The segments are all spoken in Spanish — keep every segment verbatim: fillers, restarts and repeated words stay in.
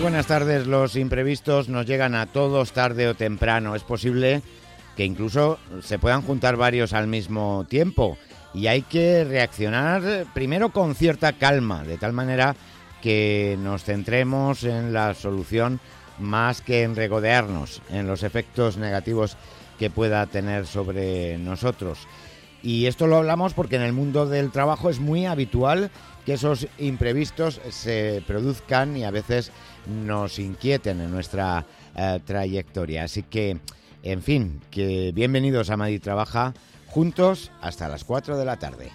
buenas tardes. Los imprevistos nos llegan a todos tarde o temprano. Es posible que incluso se puedan juntar varios al mismo tiempo y hay que reaccionar primero con cierta calma, de tal manera que nos centremos en la solución más que en regodearnos en los efectos negativos que pueda tener sobre nosotros. Y esto lo hablamos porque en el mundo del trabajo es muy habitual que esos imprevistos se produzcan y a veces nos inquieten en nuestra eh, trayectoria. Así que, en fin, que bienvenidos a Madrid Trabaja, juntos hasta las cuatro de la tarde.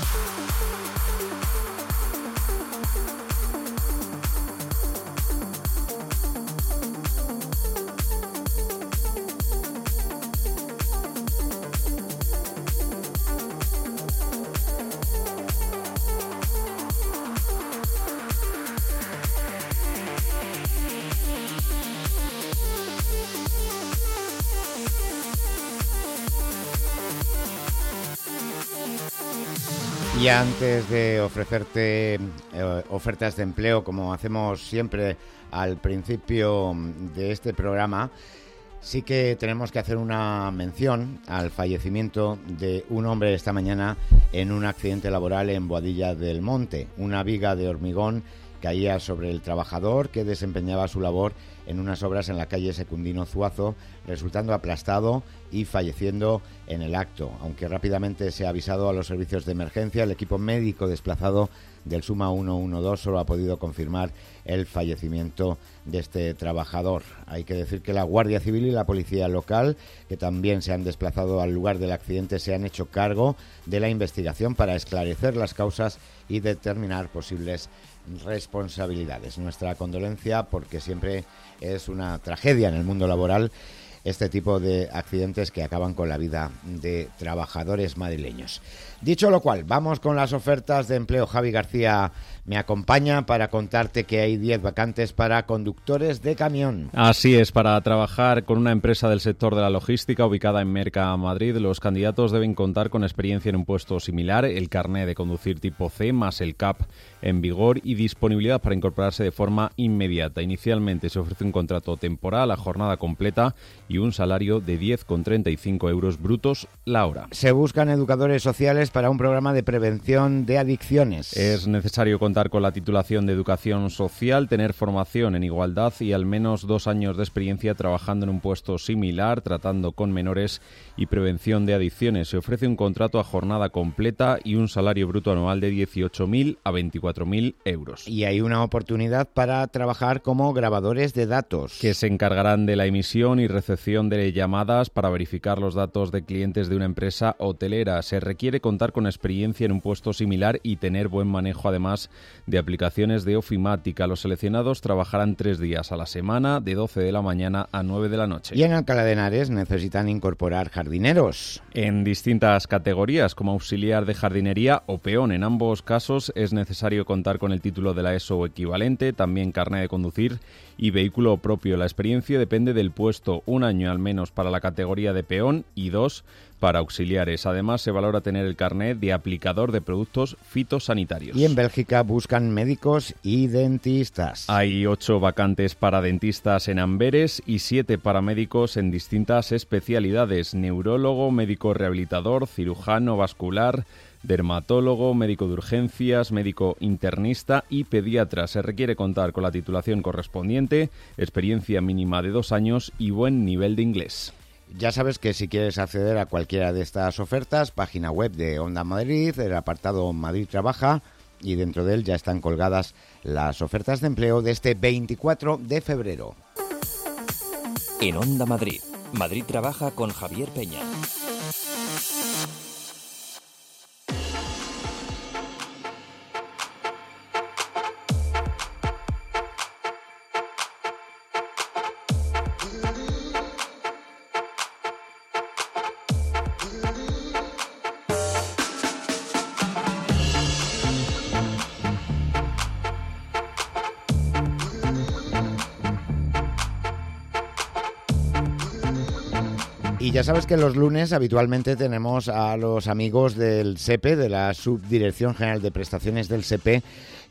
Y antes de ofrecerte eh, ofertas de empleo, como hacemos siempre al principio de este programa, sí que tenemos que hacer una mención al fallecimiento de un hombre esta mañana en un accidente laboral en Boadilla del Monte. Una viga de hormigón caía sobre el trabajador que desempeñaba su labor en unas obras en la calle Secundino Zuazo, resultando aplastado y falleciendo en el acto. Aunque rápidamente se ha avisado a los servicios de emergencia, el equipo médico desplazado del Suma ciento doce solo ha podido confirmar el fallecimiento de este trabajador. Hay que decir que la Guardia Civil y la Policía Local, que también se han desplazado al lugar del accidente, se han hecho cargo de la investigación para esclarecer las causas y determinar posibles responsabilidades. Nuestra condolencia, porque siempre es una tragedia en el mundo laboral este tipo de accidentes que acaban con la vida de trabajadores madrileños. Dicho lo cual, vamos con las ofertas de empleo. Javi García me acompaña para contarte que hay diez vacantes para conductores de camión. Así es, para trabajar con una empresa del sector de la logística ubicada en Merca, Madrid, los candidatos deben contar con experiencia en un puesto similar, el carné de conducir tipo C más el C A P en vigor y disponibilidad para incorporarse de forma inmediata. Inicialmente se ofrece un contrato temporal a jornada completa y un salario de diez coma treinta y cinco euros brutos la hora. Se buscan educadores sociales para un programa de prevención de adicciones. Es necesario contar con la titulación de educación social, tener formación en igualdad y al menos dos años de experiencia trabajando en un puesto similar, tratando con menores y prevención de adicciones. Se ofrece un contrato a jornada completa y un salario bruto anual de dieciocho mil a veinticuatro mil euros. Y hay una oportunidad para trabajar como grabadores de datos, que se encargarán de la emisión y recepción de llamadas para verificar los datos de clientes de una empresa hotelera. Se requiere contar con experiencia en un puesto similar y tener buen manejo además de aplicaciones de ofimática. Los seleccionados trabajarán tres días a la semana, de doce de la mañana a nueve de la noche. Y en Alcalá de Henares necesitan incorporar jardineros en distintas categorías, como auxiliar de jardinería o peón. En ambos casos es necesario contar con el título de la ESO o equivalente, también carné de conducir y vehículo propio. La experiencia depende del puesto, un año al menos para la categoría de peón y dos para auxiliares. Además, se valora tener el carnet de aplicador de productos fitosanitarios. Y en Bélgica buscan médicos y dentistas. Hay ocho vacantes para dentistas en Amberes y siete para médicos en distintas especialidades: neurólogo, médico rehabilitador, cirujano vascular, dermatólogo, médico de urgencias, médico internista y pediatra. Se requiere contar con la titulación correspondiente, experiencia mínima de dos años y buen nivel de inglés. Ya sabes que si quieres acceder a cualquiera de estas ofertas, página web de Onda Madrid, el apartado Madrid Trabaja, y dentro de él ya están colgadas las ofertas de empleo de este veinticuatro de febrero. En Onda Madrid, Madrid Trabaja con Javier Peña. Y ya sabes que los lunes habitualmente tenemos a los amigos del SEPE, de la Subdirección General de Prestaciones del SEPE,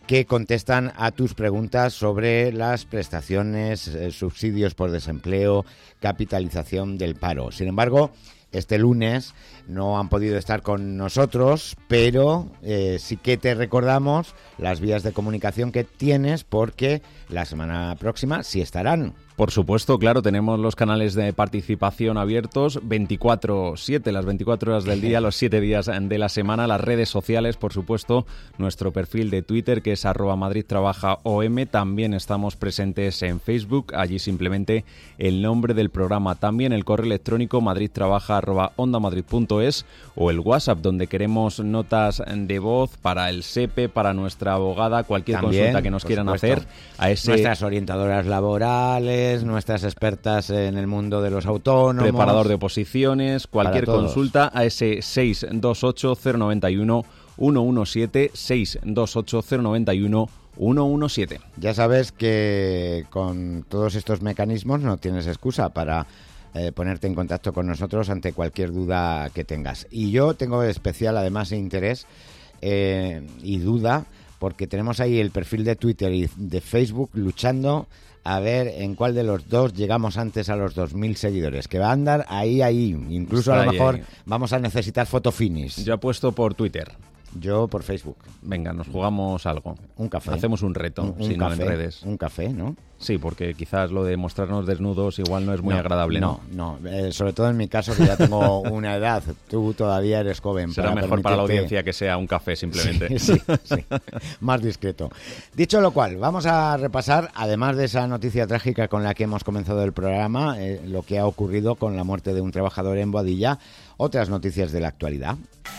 que contestan a tus preguntas sobre las prestaciones, eh, subsidios por desempleo, capitalización del paro. Sin embargo, este lunes no han podido estar con nosotros, pero eh, sí que te recordamos las vías de comunicación que tienes, porque la semana próxima sí estarán. Por supuesto, claro, tenemos los canales de participación abiertos veinticuatro siete, las veinticuatro horas del día, los siete días de la semana, las redes sociales, por supuesto, nuestro perfil de Twitter, que es arroba Madrid Trabaja O M, también estamos presentes en Facebook, allí simplemente el nombre del programa, también el correo electrónico madridtrabaja arroba ondamadrid punto es o el WhatsApp, donde queremos notas de voz para el S E P E, para nuestra abogada, cualquier también, consulta que nos quieran supuesto. hacer. A ese... Nuestras orientadoras laborales, nuestras expertas en el mundo de los autónomos, preparador de oposiciones, cualquier consulta a ese seis dos ocho cero nueve uno uno uno siete, seis dos ocho cero nueve uno uno uno siete. Ya sabes que con todos estos mecanismos no tienes excusa para eh, ponerte en contacto con nosotros ante cualquier duda que tengas. Y yo tengo especial, además, interés eh, y duda, porque tenemos ahí el perfil de Twitter y de Facebook luchando a ver en cuál de los dos llegamos antes a los dos mil seguidores, que va a andar ahí, ahí. Incluso Está a lo ahí, mejor ahí. vamos a necesitar fotofinish. Yo apuesto por Twitter. Yo por Facebook. Venga, nos jugamos algo. Un café. Hacemos un reto, un, un si café, no en redes. Un café, ¿no? Sí, porque quizás lo de mostrarnos desnudos igual no es muy no, agradable, ¿no? No, no. Eh, sobre todo en mi caso, que ya tengo una edad. Tú todavía eres joven. Será para mejor permitirte... para la audiencia que sea un café, simplemente. Sí, sí, sí. Más discreto. Dicho lo cual, vamos a repasar, además de esa noticia trágica con la que hemos comenzado el programa, eh, lo que ha ocurrido con la muerte de un trabajador en Boadilla, otras noticias de la actualidad.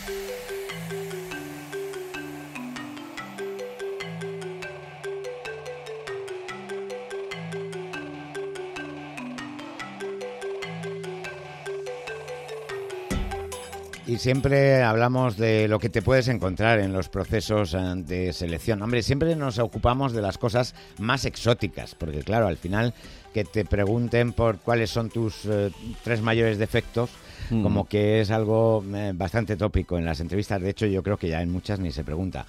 Y siempre hablamos de lo que te puedes encontrar en los procesos de selección. Hombre, siempre nos ocupamos de las cosas más exóticas, porque claro, al final que te pregunten por cuáles son tus eh, tres mayores defectos, mm. como que es algo eh, bastante tópico en las entrevistas. De hecho, yo creo que ya en muchas ni se pregunta.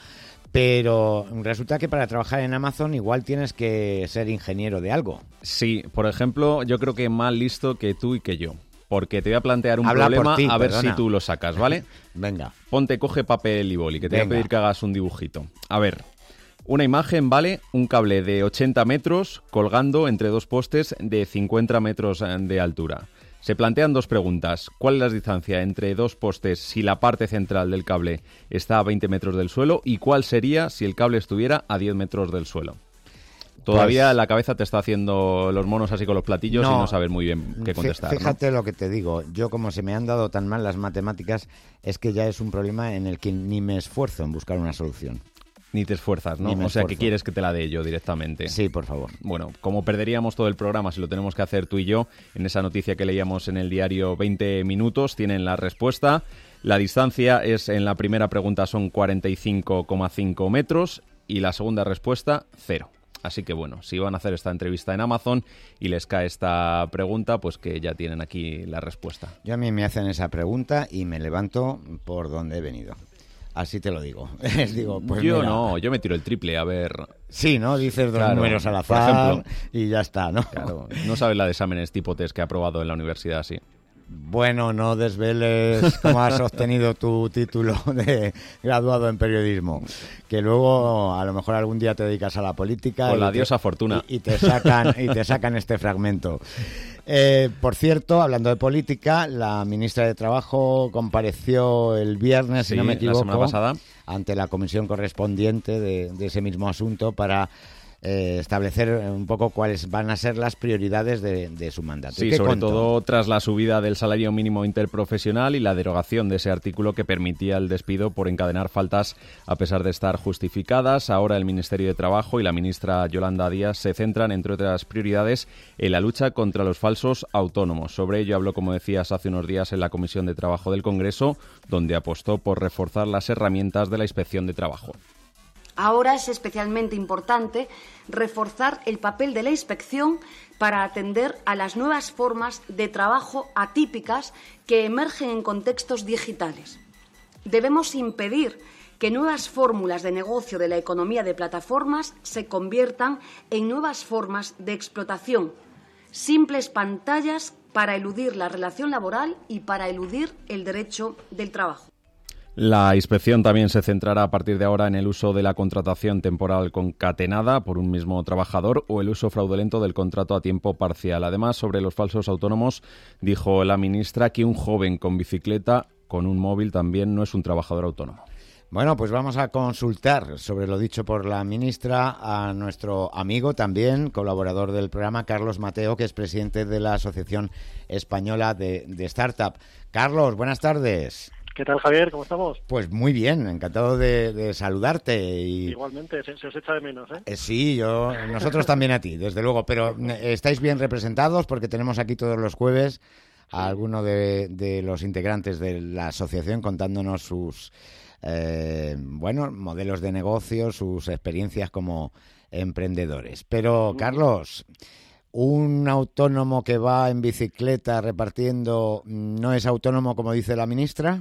Pero resulta que para trabajar en Amazon igual tienes que ser ingeniero de algo. Sí, por ejemplo, yo creo que más listo que tú y que yo. Porque te voy a plantear un Habla problema, ti, a ver perdona. si tú lo sacas, ¿vale? Venga. Ponte, coge papel y boli, que te Venga. voy a pedir que hagas un dibujito. A ver, una imagen, ¿vale? Un cable de ochenta metros colgando entre dos postes de cincuenta metros de altura. Se plantean dos preguntas. ¿Cuál es la distancia entre dos postes si la parte central del cable está a veinte metros del suelo? ¿Y cuál sería si el cable estuviera a diez metros del suelo? Todavía pues, la cabeza te está haciendo los monos así con los platillos no, y no sabes muy bien qué contestar. Fíjate, ¿no? lo que te digo. Yo, como se me han dado tan mal las matemáticas, es que ya es un problema en el que ni me esfuerzo en buscar una solución. Ni te esfuerzas, ¿no? Ni me o sea, esfuerzo. que quieres que te la dé yo directamente. Sí, por favor. Bueno, como perderíamos todo el programa si lo tenemos que hacer tú y yo, en esa noticia que leíamos en el diario veinte minutos, tienen la respuesta. La distancia es, en la primera pregunta son cuarenta y cinco coma cinco metros y la segunda respuesta, cero. Así que bueno, si van a hacer esta entrevista en Amazon y les cae esta pregunta, pues que ya tienen aquí la respuesta. Yo a mí me hacen esa pregunta y me levanto por donde he venido. Así te lo digo. Les digo, pues yo mira, no, yo me tiro el triple, a ver... Sí, ¿no? Dices dos claro, números al por azar ejemplo, y ya está, ¿no? Claro, no sabes la de exámenes tipo test que he aprobado en la universidad, sí. Bueno, no desveles cómo has obtenido tu título de graduado en periodismo, que luego a lo mejor algún día te dedicas a la política. Con la te, diosa fortuna. Y, y, te sacan, y te sacan este fragmento. Eh, por cierto, hablando de política, la ministra de Trabajo compareció el viernes, sí, si no me equivoco, la semana pasada, ante la comisión correspondiente de, de ese mismo asunto para... Eh, establecer un poco cuáles van a ser las prioridades de, de su mandato. Sí, sobre contó? todo tras la subida del salario mínimo interprofesional y la derogación de ese artículo que permitía el despido por encadenar faltas a pesar de estar justificadas. Ahora el Ministerio de Trabajo y la ministra Yolanda Díaz se centran, entre otras prioridades, en la lucha contra los falsos autónomos. Sobre ello habló, como decías, hace unos días en la Comisión de Trabajo del Congreso, donde apostó por reforzar las herramientas de la Inspección de Trabajo. Ahora es especialmente importante reforzar el papel de la inspección para atender a las nuevas formas de trabajo atípicas que emergen en contextos digitales. Debemos impedir que nuevas fórmulas de negocio de la economía de plataformas se conviertan en nuevas formas de explotación, simples pantallas para eludir la relación laboral y para eludir el derecho del trabajo. La inspección también se centrará a partir de ahora en el uso de la contratación temporal concatenada por un mismo trabajador o el uso fraudulento del contrato a tiempo parcial. Además, sobre los falsos autónomos, dijo la ministra que un joven con bicicleta, con un móvil, también no es un trabajador autónomo. Bueno, pues vamos a consultar sobre lo dicho por la ministra a nuestro amigo, también colaborador del programa, Carlos Mateo, que es presidente de la Asociación Española de, de Startup. Carlos, buenas tardes. ¿Qué tal, Javier? ¿Cómo estamos? Pues muy bien, encantado de, de saludarte. Y... Igualmente, se, se os echa de menos, ¿eh? eh sí, yo, nosotros también a ti, desde luego, pero estáis bien representados porque tenemos aquí todos los jueves a alguno de, de los integrantes de la asociación contándonos sus eh, bueno, modelos de negocio, sus experiencias como emprendedores. Pero, Carlos, ¿un autónomo que va en bicicleta repartiendo no es autónomo, como dice la ministra?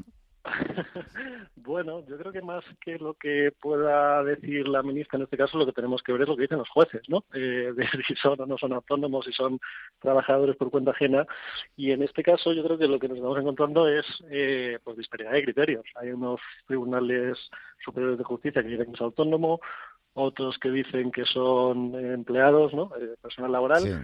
Bueno, yo creo que más que lo que pueda decir la ministra en este caso, lo que tenemos que ver es lo que dicen los jueces, ¿no? Eh, de si son o no son autónomos, si son trabajadores por cuenta ajena. Y en este caso yo creo que lo que nos estamos encontrando es eh, pues disparidad de criterios. Hay unos tribunales superiores de justicia que dicen que es autónomo, otros que dicen que son empleados, ¿no? Eh, personal laboral. Sí.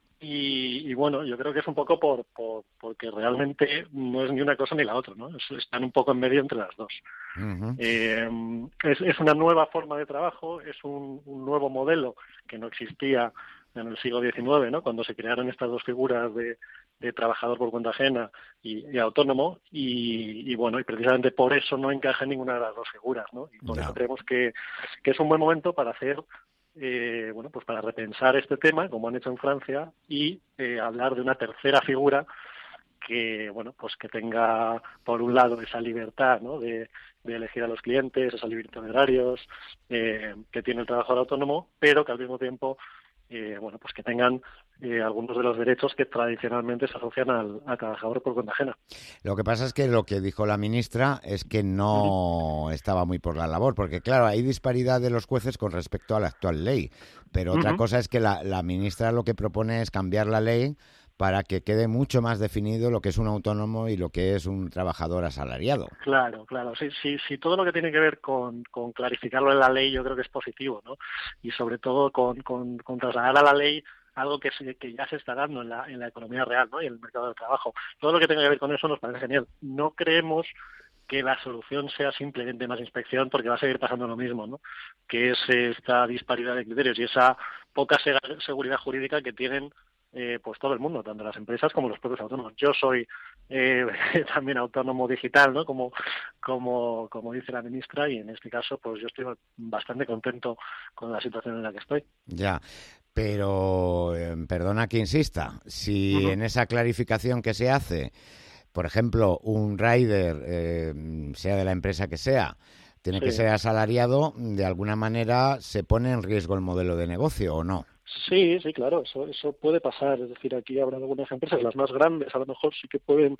Y, y bueno, yo creo que es un poco por, por porque realmente no es ni una cosa ni la otra, ¿no? Es, están un poco en medio entre las dos. Uh-huh. Eh, es, es una nueva forma de trabajo, es un, un nuevo modelo que no existía en el siglo diecinueve, ¿no? Cuando se crearon estas dos figuras de, de trabajador por cuenta ajena y, y autónomo, y, y bueno, y precisamente por eso no encaja en ninguna de las dos figuras, ¿no? Y por No. eso creemos que, que es un buen momento para hacer Eh, bueno, pues para repensar este tema, como han hecho en Francia, y eh, hablar de una tercera figura que, bueno, pues que tenga, por un lado, esa libertad, ¿no? de, de elegir a los clientes, esa libertad de horarios eh, que tiene el trabajador autónomo, pero que al mismo tiempo, eh, bueno, pues que tengan eh, algunos de los derechos que tradicionalmente se asocian al, al trabajador por cuenta ajena. Lo que pasa es que lo que dijo la ministra es que no uh-huh. estaba muy por la labor, porque claro, hay disparidad de los jueces con respecto a la actual ley, pero uh-huh. otra cosa es que la, la ministra lo que propone es cambiar la ley para que quede mucho más definido lo que es un autónomo y lo que es un trabajador asalariado. Claro, claro. Sí, sí, sí, todo lo que tiene que ver con, con clarificarlo en la ley yo creo que es positivo, ¿no? Y sobre todo con, con, con trasladar a la ley algo que, se, que ya se está dando en la, en la economía real, ¿no? Y en el mercado del trabajo. Todo lo que tenga que ver con eso nos parece genial. No creemos que la solución sea simplemente más inspección, porque va a seguir pasando lo mismo, ¿no? Que es esta disparidad de criterios y esa poca seguridad jurídica que tienen eh, pues todo el mundo, tanto las empresas como los propios autónomos. Yo soy eh, también autónomo digital, ¿no? Como, como, como dice la ministra, y en este caso, pues yo estoy bastante contento con la situación en la que estoy. Ya. Pero, eh, perdona que insista, si uh-huh. en esa clarificación que se hace, por ejemplo, un rider, eh, sea de la empresa que sea, tiene sí. que ser asalariado, de alguna manera se pone en riesgo el modelo de negocio, ¿o no? Sí, sí, claro, eso, eso puede pasar. Es decir, aquí habrá algunas empresas, las más grandes, a lo mejor sí que pueden,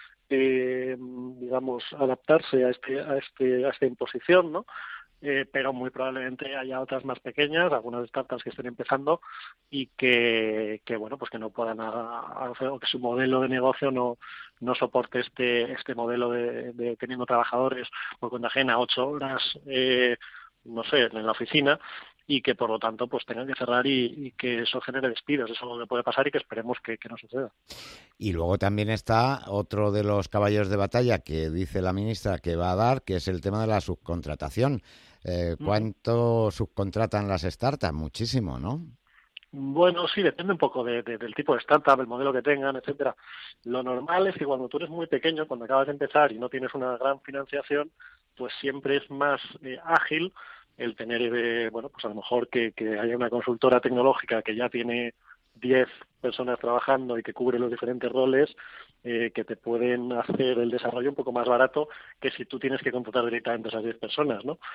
eh, digamos, adaptarse a este, a este, a esta imposición, ¿no? Eh, pero muy probablemente haya otras más pequeñas, algunas startups que estén empezando y que, que bueno, pues que no puedan hacer, o que su modelo de negocio no, no soporte este, este modelo de, de teniendo trabajadores por cuenta ajena, ocho horas, eh, no sé, en la oficina, y que por lo tanto pues tengan que cerrar y, y que eso genere despidos. Eso es lo que puede pasar y que esperemos que, que no suceda. Y luego también está otro de los caballos de batalla que dice la ministra que va a dar, que es el tema de la subcontratación. Eh, ¿Cuánto mm. subcontratan las startups? Muchísimo, ¿no? Bueno, sí, depende un poco de, de, del tipo de startup, el modelo que tengan, etcétera. Lo normal es que cuando tú eres muy pequeño, cuando acabas de empezar y no tienes una gran financiación, pues siempre es más eh, ágil el tener, eh, bueno, pues a lo mejor que, que haya una consultora tecnológica que ya tiene diez personas trabajando y que cubre los diferentes roles, eh, que te pueden hacer el desarrollo un poco más barato que si tú tienes que contratar directamente a esas diez personas, ¿no?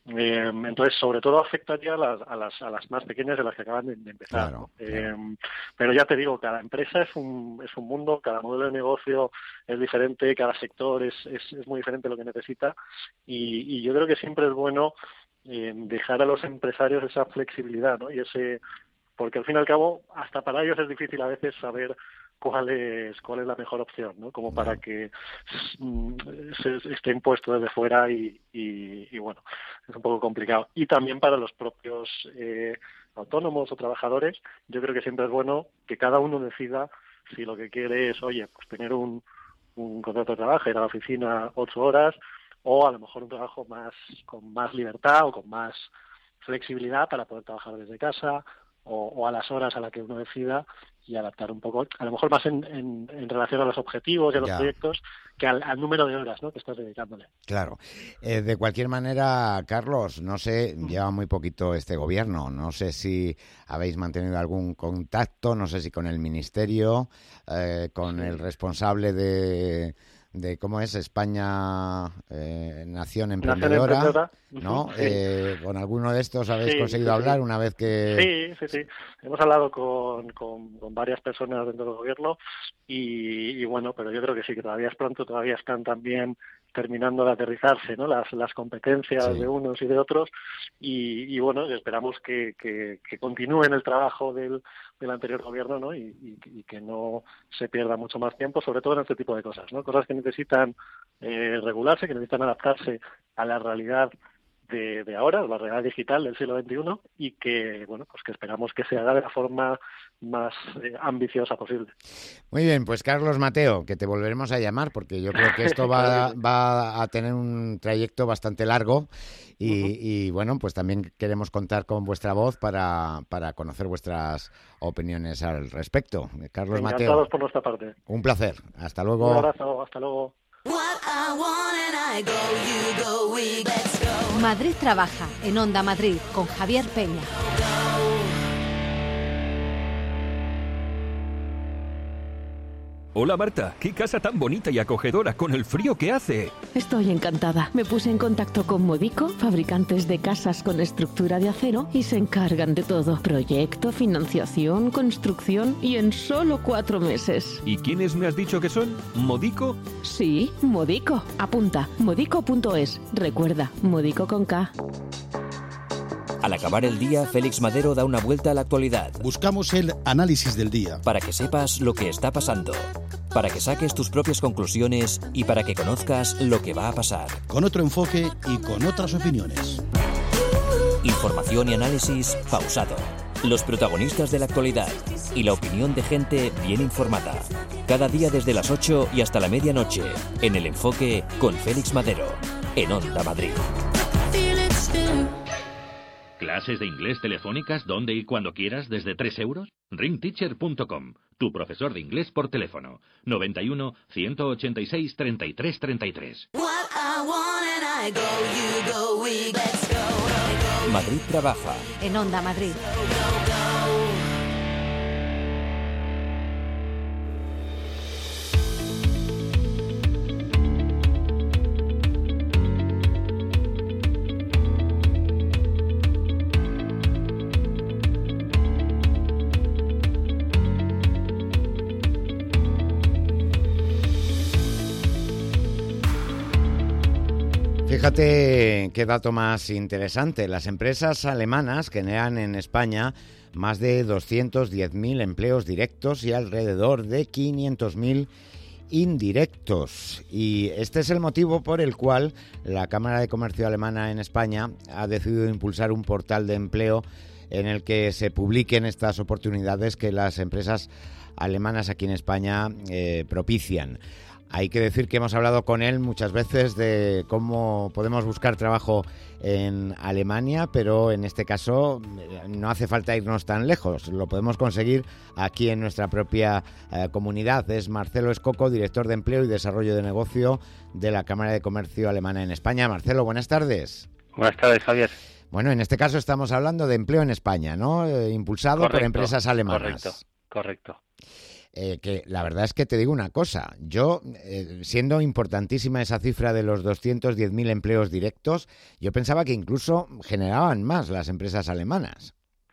Eh, entonces, sobre todo afectaría a las, a las, a las más pequeñas de las que acaban de, de empezar. Claro, ¿no? claro. Eh, pero ya te digo, cada empresa es un, es un mundo, cada modelo de negocio es diferente, cada sector es, es, es muy diferente lo que necesita y, y yo creo que siempre es bueno eh, dejar a los empresarios esa flexibilidad, ¿no? Y ese, porque al fin y al cabo, hasta para ellos es difícil a veces saber cuál es cuál es la mejor opción, ¿no? Como para que mm, se, se esté impuesto desde fuera y, y, y bueno, es un poco complicado. Y también para los propios eh, autónomos o trabajadores, yo creo que siempre es bueno que cada uno decida si lo que quiere es, oye, pues tener un, un contrato de trabajo, ir a la oficina ocho horas, o a lo mejor un trabajo más con más libertad o con más flexibilidad para poder trabajar desde casa, o, o a las horas a las que uno decida, y adaptar un poco, a lo mejor más en, en, en relación a los objetivos y a los Ya. proyectos que al, al número de horas, ¿no?, que estás dedicándole. Claro. Eh, de cualquier manera, Carlos, no sé, lleva muy poquito este gobierno. No sé si habéis mantenido algún contacto, no sé si con el Ministerio, eh, con el responsable de, de ¿cómo es? España eh, Nación Emprendedora, Nación Emprendedora, ¿no? sí. Eh, ¿con alguno de estos habéis Sí, conseguido sí, hablar sí. una vez que...? Sí, sí, sí. Hemos hablado con, con, con varias personas dentro del gobierno y, y bueno, pero yo creo que sí, que todavía es pronto, todavía están también terminando de aterrizarse, ¿no?, las, las competencias Sí. de unos y de otros y, y bueno, esperamos que, que, que continúen el trabajo del, del anterior gobierno, ¿no?, y, y, y que no se pierda mucho más tiempo, sobre todo en este tipo de cosas, ¿no?, cosas que necesitan eh, regularse, que necesitan adaptarse a la realidad de, de ahora, la realidad digital del siglo veintiuno, y que, bueno, pues que esperamos que se haga de la forma más eh, ambiciosa posible. Muy bien, pues Carlos Mateo, que te volveremos a llamar porque yo creo que esto va, Claro que sí. va a tener un trayecto bastante largo y, Ujú. y, bueno, pues también queremos contar con vuestra voz para, para conocer vuestras opiniones al respecto. Carlos Encantados Mateo, por nuestra parte. un placer. Hasta Un luego. abrazo, hasta luego. Madrid trabaja en Onda Madrid con Javier Peña. Hola Marta, qué casa tan bonita y acogedora con el frío que hace. Estoy encantada. Me puse en contacto con Modico, fabricantes de casas con estructura de acero, y se encargan de todo. Proyecto, financiación, construcción, y en solo cuatro meses. ¿Y quiénes me has dicho que son? ¿Modico? Sí, Modico. Apunta, modico punto es. Recuerda, Modico con K. Al acabar el día, Félix Madero da una vuelta a la actualidad. Buscamos el análisis del día. Para que sepas lo que está pasando, para que saques tus propias conclusiones y para que conozcas lo que va a pasar. Con otro enfoque y con otras opiniones. Información y análisis pausado. Los protagonistas de la actualidad y la opinión de gente bien informada. Cada día desde las ocho y hasta la medianoche, en El Enfoque con Félix Madero, en Onda Madrid. ¿Clases de inglés telefónicas donde y cuando quieras desde tres euros? ring teacher punto com, tu profesor de inglés por teléfono. noventa y uno, ciento ochenta y seis, treinta y tres, treinta y tres. Madrid trabaja. En Onda Madrid. Fíjate qué dato más interesante. Las empresas alemanas generan en España más de doscientos diez mil empleos directos y alrededor de quinientos mil indirectos. Y este es el motivo por el cual la Cámara de Comercio Alemana en España ha decidido impulsar un portal de empleo en el que se publiquen estas oportunidades que las empresas alemanas aquí en España eh, propician. Hay que decir que hemos hablado con él muchas veces de cómo podemos buscar trabajo en Alemania, pero en este caso no hace falta irnos tan lejos, lo podemos conseguir aquí en nuestra propia eh, comunidad. Es Marcelo Escoco, director de Empleo y Desarrollo de Negocio de la Cámara de Comercio Alemana en España. Marcelo, buenas tardes. Buenas tardes, Javier. Bueno, en este caso estamos hablando de empleo en España, ¿no? Eh, impulsado Correcto, por empresas alemanas. Correcto, correcto. eh, que la verdad es que te digo una cosa, yo, eh, siendo importantísima esa cifra de los doscientos diez mil empleos directos, yo pensaba que incluso generaban más las empresas alemanas.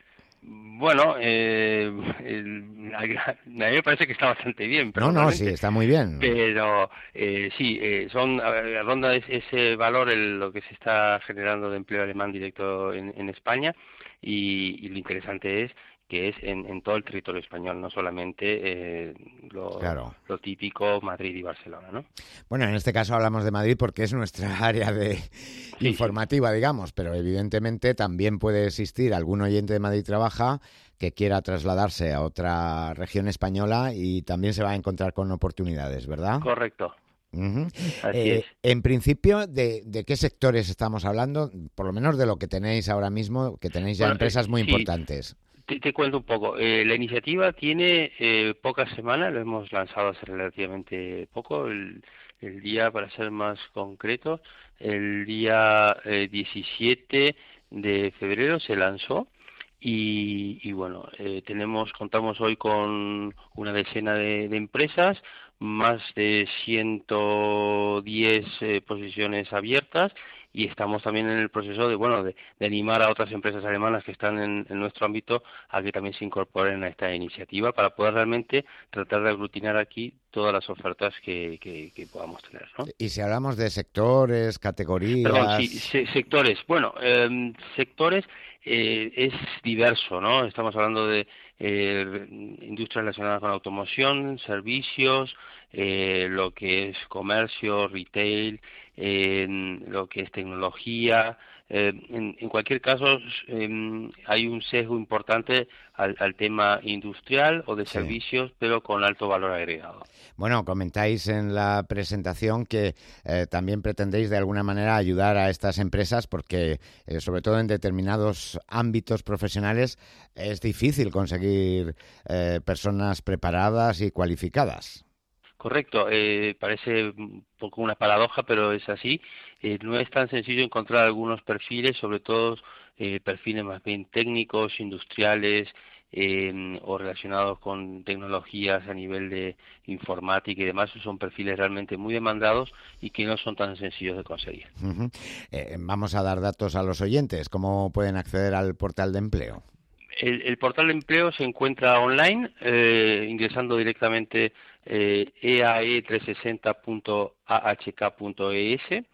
Bueno, eh, el, a, a mí me parece que está bastante bien. No, no, sí, está muy bien. Pero eh, sí, eh, son a ver, ronda ese, ese valor el, lo que se está generando de empleo alemán directo en, en España y, y lo interesante es que es en, en todo el territorio español, no solamente eh, lo, claro. lo típico Madrid y Barcelona, ¿no? Bueno, en este caso hablamos de Madrid porque es nuestra área de sí, informativa, sí. digamos, pero evidentemente también puede existir algún oyente de Madrid Trabaja que quiera trasladarse a otra región española y también se va a encontrar con oportunidades, ¿verdad? Correcto. Uh-huh. Eh, en principio, ¿de, ¿de qué sectores estamos hablando? Por lo menos de lo que tenéis ahora mismo, que tenéis ya bueno, empresas muy sí. importantes. Te, te cuento un poco. Eh, la iniciativa tiene eh, pocas semanas, lo hemos lanzado hace relativamente poco. El, el día, para ser más concreto, el día eh, diecisiete de febrero se lanzó. Y, y bueno, eh, tenemos, contamos hoy con una decena de, de empresas, más de ciento diez eh, posiciones abiertas y estamos también en el proceso de bueno de, de animar a otras empresas alemanas que están en, en nuestro ámbito a que también se incorporen a esta iniciativa para poder realmente tratar de aglutinar aquí todas las ofertas que, que, que podamos tener, ¿no? Y si hablamos de sectores, categorías... Perdón, sí, se, sectores. Bueno, eh, sectores eh, es diverso, ¿no? Estamos hablando de eh, industrias relacionadas con automoción, servicios, eh, lo que es comercio, retail, eh, lo que es tecnología. Eh, en, en cualquier caso, eh, hay un sesgo importante al, al tema industrial o de sí. servicios, pero con alto valor agregado. Bueno, comentáis en la presentación que eh, también pretendéis de alguna manera ayudar a estas empresas porque, eh, sobre todo en determinados ámbitos profesionales, es difícil conseguir eh, personas preparadas y cualificadas. Correcto, eh, parece un poco una paradoja, pero es así. Eh, no es tan sencillo encontrar algunos perfiles, sobre todo eh, perfiles más bien técnicos, industriales eh, o relacionados con tecnologías a nivel de informática y demás. Son perfiles realmente muy demandados y que no son tan sencillos de conseguir. Uh-huh. Eh, vamos a dar datos a los oyentes. ¿Cómo pueden acceder al portal de empleo? El, el portal de empleo se encuentra online, eh, ingresando directamente eh, e a e trescientos sesenta punto a h k punto e s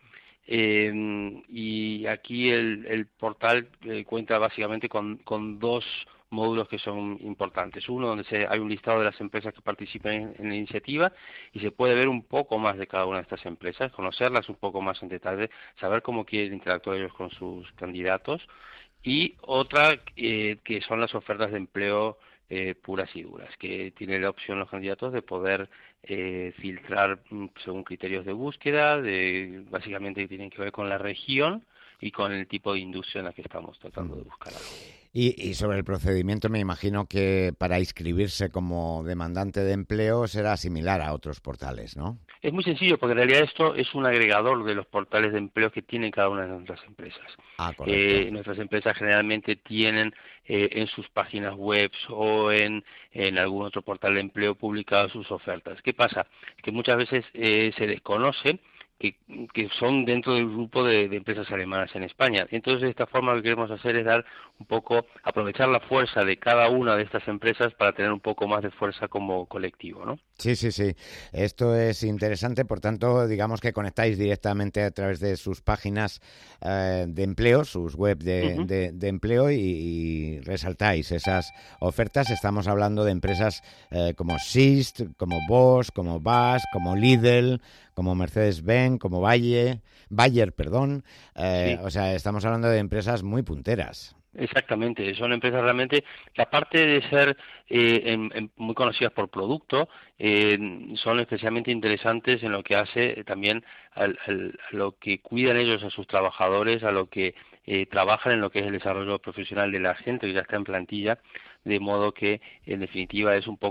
eh, y aquí el, el portal eh, cuenta básicamente con, con dos módulos que son importantes. Uno donde se, hay un listado de las empresas que participan en, en la iniciativa y se puede ver un poco más de cada una de estas empresas, conocerlas un poco más en detalle, saber cómo quieren interactuar ellos con sus candidatos. Y otra eh, que son las ofertas de empleo eh, puras y duras, que tiene la opción los candidatos de poder eh, filtrar según criterios de búsqueda, de básicamente que tienen que ver con la región y con el tipo de industria en la que estamos tratando de buscar algo. Y, y sobre el procedimiento, me imagino que para inscribirse como demandante de empleo será similar a otros portales, ¿no? Es muy sencillo, porque en realidad esto es un agregador de los portales de empleo que tienen cada una de nuestras empresas. Ah, correcto. Eh, nuestras empresas generalmente tienen eh, en sus páginas web o en, en algún otro portal de empleo publicadas sus ofertas. ¿Qué pasa? Que muchas veces eh, se desconoce Que, que son dentro del grupo de, de empresas alemanas en España. Entonces, de esta forma, lo que queremos hacer es dar un poco, aprovechar la fuerza de cada una de estas empresas para tener un poco más de fuerza como colectivo, ¿no? Sí, sí, sí. Esto es interesante. Por tanto, digamos que conectáis directamente a través de sus páginas eh, de empleo, sus web de, uh-huh. de, de empleo y, y resaltáis esas ofertas. Estamos hablando de empresas eh, como Sixt, como Bosch, como B A S, como Lidl, como Mercedes-Benz, como Bayer, Bayer, perdón. Eh, sí. O sea, estamos hablando de empresas muy punteras. Exactamente, son empresas realmente que aparte de ser eh, en, en muy conocidas por producto, eh, son especialmente interesantes en lo que hace también al, al, a lo que cuidan ellos a sus trabajadores, a lo que eh, trabajan en lo que es el desarrollo profesional de la gente que ya está en plantilla, de modo que en definitiva es un poco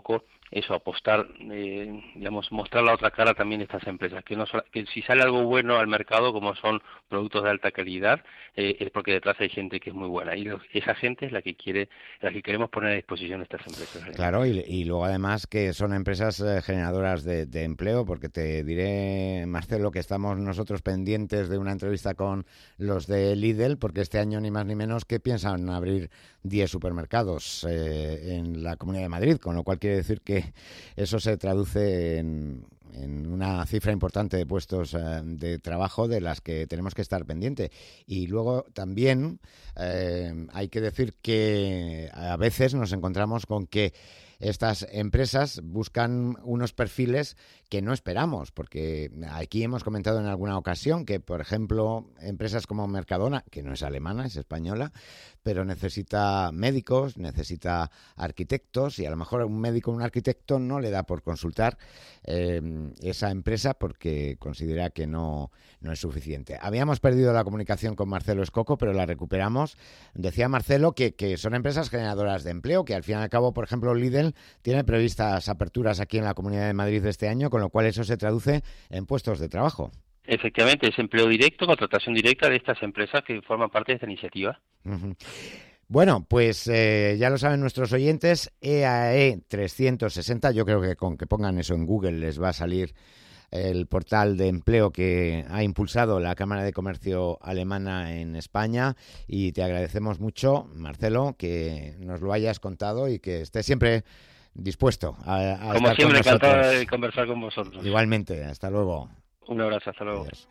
eso, apostar, eh, digamos, mostrar la otra cara también de estas empresas, que no que si sale algo bueno al mercado, como son productos de alta calidad, eh, es porque detrás hay gente que es muy buena, y los, esa gente es la que quiere, la que queremos poner a disposición de estas empresas. Claro, y, y luego además que son empresas eh, generadoras de, de empleo, porque te diré, Marcelo, que estamos nosotros pendientes de una entrevista con los de Lidl, porque este año ni más ni menos que piensan abrir diez supermercados eh, en la Comunidad de Madrid, con lo cual quiere decir que eso se traduce en, en una cifra importante de puestos eh, de trabajo de las que tenemos que estar pendientes. Y luego también eh, hay que decir que a veces nos encontramos con que estas empresas buscan unos perfiles que no esperamos, porque aquí hemos comentado en alguna ocasión que, por ejemplo, empresas como Mercadona, que no es alemana, es española, pero necesita médicos, necesita arquitectos, y a lo mejor un médico o un arquitecto no le da por consultar eh, esa empresa porque considera que no, no es suficiente. Habíamos perdido la comunicación con Marcelo Escoco, pero la recuperamos. Decía Marcelo que, que son empresas generadoras de empleo, que al fin y al cabo, por ejemplo, Lidl tiene previstas aperturas aquí en la Comunidad de Madrid de este año, con lo cual eso se traduce en puestos de trabajo. Efectivamente, es empleo directo, contratación directa de estas empresas que forman parte de esta iniciativa. Uh-huh. Bueno, pues eh, ya lo saben nuestros oyentes, E A E trescientos sesenta, yo creo que con que pongan eso en Google les va a salir el portal de empleo que ha impulsado la Cámara de Comercio alemana en España, y te agradecemos mucho, Marcelo, que nos lo hayas contado y que estés siempre dispuesto a, a Como estar siempre, con nosotros. encantado de conversar con vosotros. Igualmente, hasta luego. Un abrazo, hasta luego. Adiós.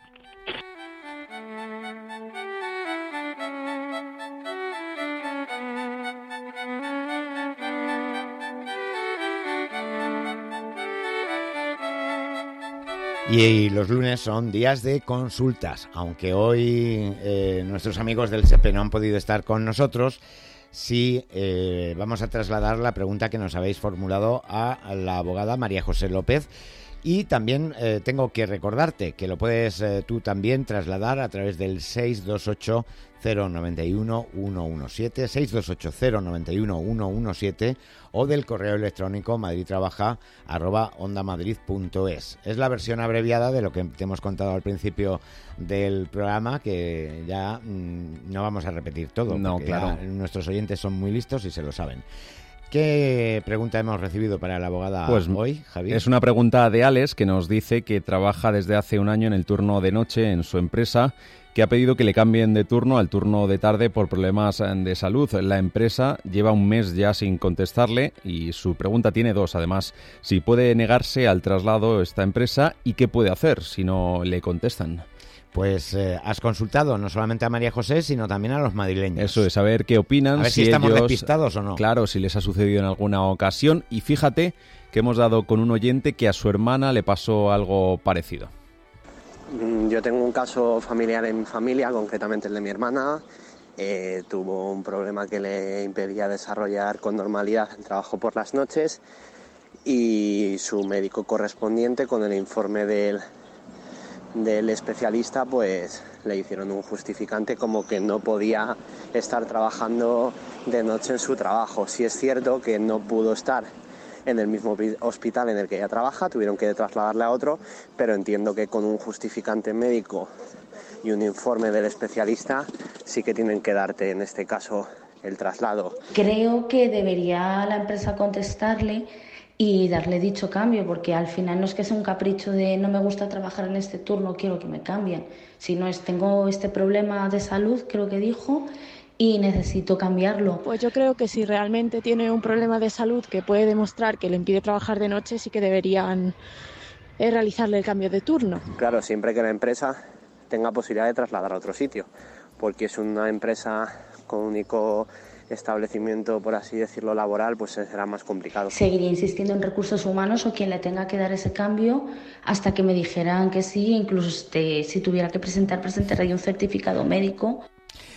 Y los lunes son días de consultas, aunque hoy eh, nuestros amigos del S E P E no han podido estar con nosotros. Sí, eh, vamos a trasladar la pregunta que nos habéis formulado a la abogada María José López. Y también eh, tengo que recordarte que lo puedes eh, tú también trasladar a través del seis dos ocho cero nueve uno uno uno siete, seis dos ocho cero nueve uno uno uno siete, o del correo electrónico madridtrabaja arroba ondamadrid punto es. Es la versión abreviada de lo que te hemos contado al principio del programa, que ya mmm, no vamos a repetir todo, no, porque claro. ya nuestros oyentes son muy listos y se lo saben. ¿Qué pregunta hemos recibido para la abogada pues, hoy, Javier? Es una pregunta de Alex, que nos dice que trabaja desde hace un año en el turno de noche en su empresa, que ha pedido que le cambien de turno al turno de tarde por problemas de salud. La empresa lleva un mes ya sin contestarle y su pregunta tiene dos, además. Si puede negarse al traslado esta empresa y qué puede hacer si no le contestan. Pues eh, has consultado no solamente a María José, sino también a los madrileños. Eso es, a ver qué opinan. A ver si, si estamos ellos, despistados o no. Claro, si les ha sucedido en alguna ocasión. Y fíjate que hemos dado con un oyente que a su hermana le pasó algo parecido. Yo tengo un caso familiar en mi familia, concretamente el de mi hermana. Eh, tuvo un problema que le impedía desarrollar con normalidad el trabajo por las noches, y su médico correspondiente, con el informe del del especialista, pues le hicieron un justificante como que no podía estar trabajando de noche en su trabajo. Sí es cierto que no pudo estar en el mismo hospital en el que ella trabaja, tuvieron que trasladarle a otro, pero entiendo que con un justificante médico y un informe del especialista sí que tienen que darte, en este caso, el traslado. Creo que debería la empresa contestarle y darle dicho cambio, porque al final no es que sea un capricho de no me gusta trabajar en este turno, quiero que me cambien, sino es tengo este problema de salud, creo que dijo, y necesito cambiarlo. Pues yo creo que si realmente tiene un problema de salud que puede demostrar que le impide trabajar de noche, sí que deberían eh, realizarle el cambio de turno. Claro, siempre que la empresa tenga posibilidad de trasladar a otro sitio, porque es una empresa con único establecimiento, por así decirlo, laboral, pues será más complicado. Seguiría insistiendo en recursos humanos o quien le tenga que dar ese cambio hasta que me dijeran que sí, incluso este, si tuviera que presentar, presentaría un certificado médico.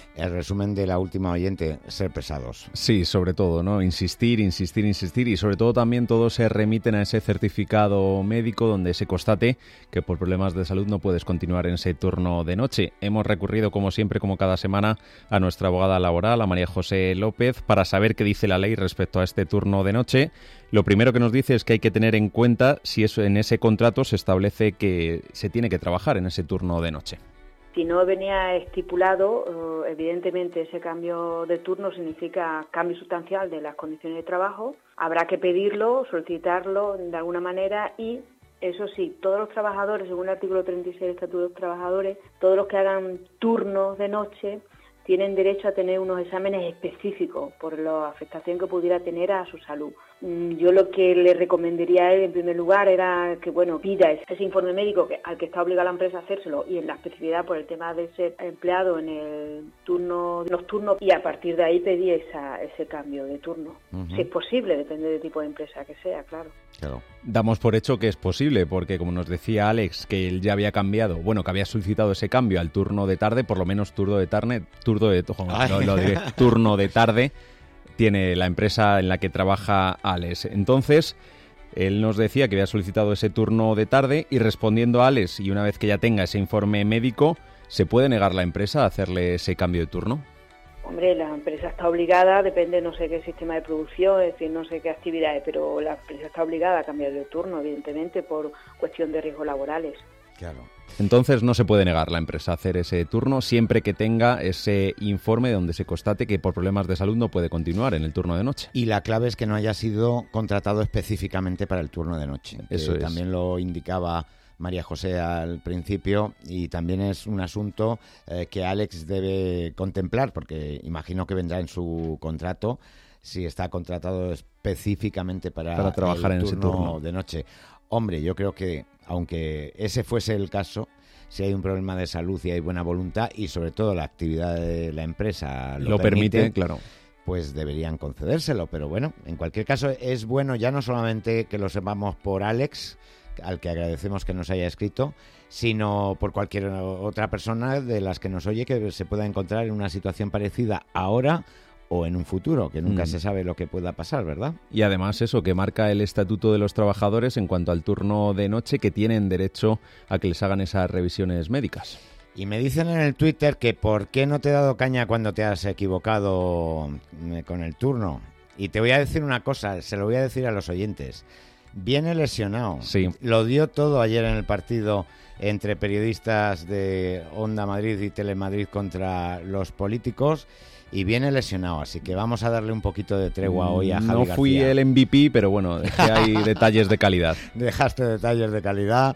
el resumen de la última oyente, ser pesados. Sí, sobre todo, ¿no? Insistir, insistir, insistir y sobre todo también todos se remiten a ese certificado médico donde se constate que por problemas de salud no puedes continuar en ese turno de noche. Hemos recurrido, como siempre, como cada semana, a nuestra abogada laboral, a María José López, para saber qué dice la ley respecto a este turno de noche. Lo primero que nos dice es que hay que tener en cuenta si eso, en ese contrato se establece que se tiene que trabajar en ese turno de noche. Si no venía estipulado, evidentemente ese cambio de turno significa cambio sustancial de las condiciones de trabajo. Habrá que pedirlo, solicitarlo de alguna manera y, eso sí, todos los trabajadores, según el artículo treinta y seis del Estatuto de los Trabajadores, todos los que hagan turnos de noche tienen derecho a tener unos exámenes específicos por la afectación que pudiera tener a su salud. Yo lo que le recomendaría a él, en primer lugar, era que, bueno, pida ese informe médico que, al que está obligada la empresa a hacérselo y en la especificidad por el tema de ser empleado en el turno nocturno y a partir de ahí pedir esa, ese cambio de turno. Uh-huh. Si es posible, depende del tipo de empresa que sea, claro. Claro. Damos por hecho que es posible, porque como nos decía Alex, que él ya había cambiado, bueno, que había solicitado ese cambio al turno de tarde, por lo menos turno de tarde, turno de, no, lo diré, turno de tarde, tiene la empresa en la que trabaja Alex. Entonces, él nos decía que había solicitado ese turno de tarde y respondiendo a Alex, y una vez que ya tenga ese informe médico, ¿se puede negar la empresa a hacerle ese cambio de turno? Hombre, la empresa está obligada, depende no sé qué sistema de producción, es decir, no sé qué actividades, pero la empresa está obligada a cambiar de turno, evidentemente, por cuestión de riesgos laborales. Claro. Entonces no se puede negar la empresa a hacer ese turno siempre que tenga ese informe donde se constate que por problemas de salud no puede continuar en el turno de noche. Y la clave es que no haya sido contratado específicamente para el turno de noche. Eso es. También lo indicaba María José al principio y también es un asunto eh, que Alex debe contemplar porque imagino que vendrá en su contrato si está contratado específicamente para, para trabajar el en turno ese turno de noche. Hombre, yo creo que aunque ese fuese el caso, si hay un problema de salud y hay buena voluntad y sobre todo la actividad de la empresa lo, lo permite, permite, claro, pues deberían concedérselo. Pero bueno, en cualquier caso es bueno ya no solamente que lo sepamos por Alex, al que agradecemos que nos haya escrito, sino por cualquier otra persona de las que nos oye que se pueda encontrar en una situación parecida ahora o en un futuro, que nunca mm. se sabe lo que pueda pasar, ¿verdad? Y además eso, que marca el Estatuto de los Trabajadores en cuanto al turno de noche, que tienen derecho a que les hagan esas revisiones médicas. Y me dicen en el Twitter que por qué no te he dado caña cuando te has equivocado con el turno. Y te voy a decir una cosa, se lo voy a decir a los oyentes. Viene lesionado. Sí. Lo dio todo ayer en el partido entre periodistas de Onda Madrid y Telemadrid contra los políticos y viene lesionado, así que vamos a darle un poquito de tregua hoy a Javi No García. fui el M V P, pero bueno, dejé ahí detalles de calidad. Dejaste detalles de calidad.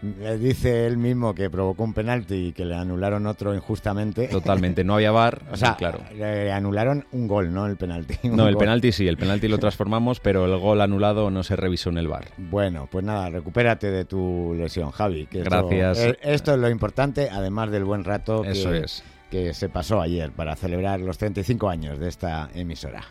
Dice él mismo que provocó un penalti y que le anularon otro injustamente. Totalmente, no había V A R, o sea, claro. Le anularon un gol, ¿no? El penalti. No, el gol. penalti sí, el penalti lo transformamos, pero el gol anulado no se revisó en el V A R. Bueno, pues nada, recupérate de tu lesión, Javi. Que Gracias. Esto, esto es lo importante, además del buen rato que, Eso es. que se pasó ayer para celebrar los treinta y cinco años de esta emisora.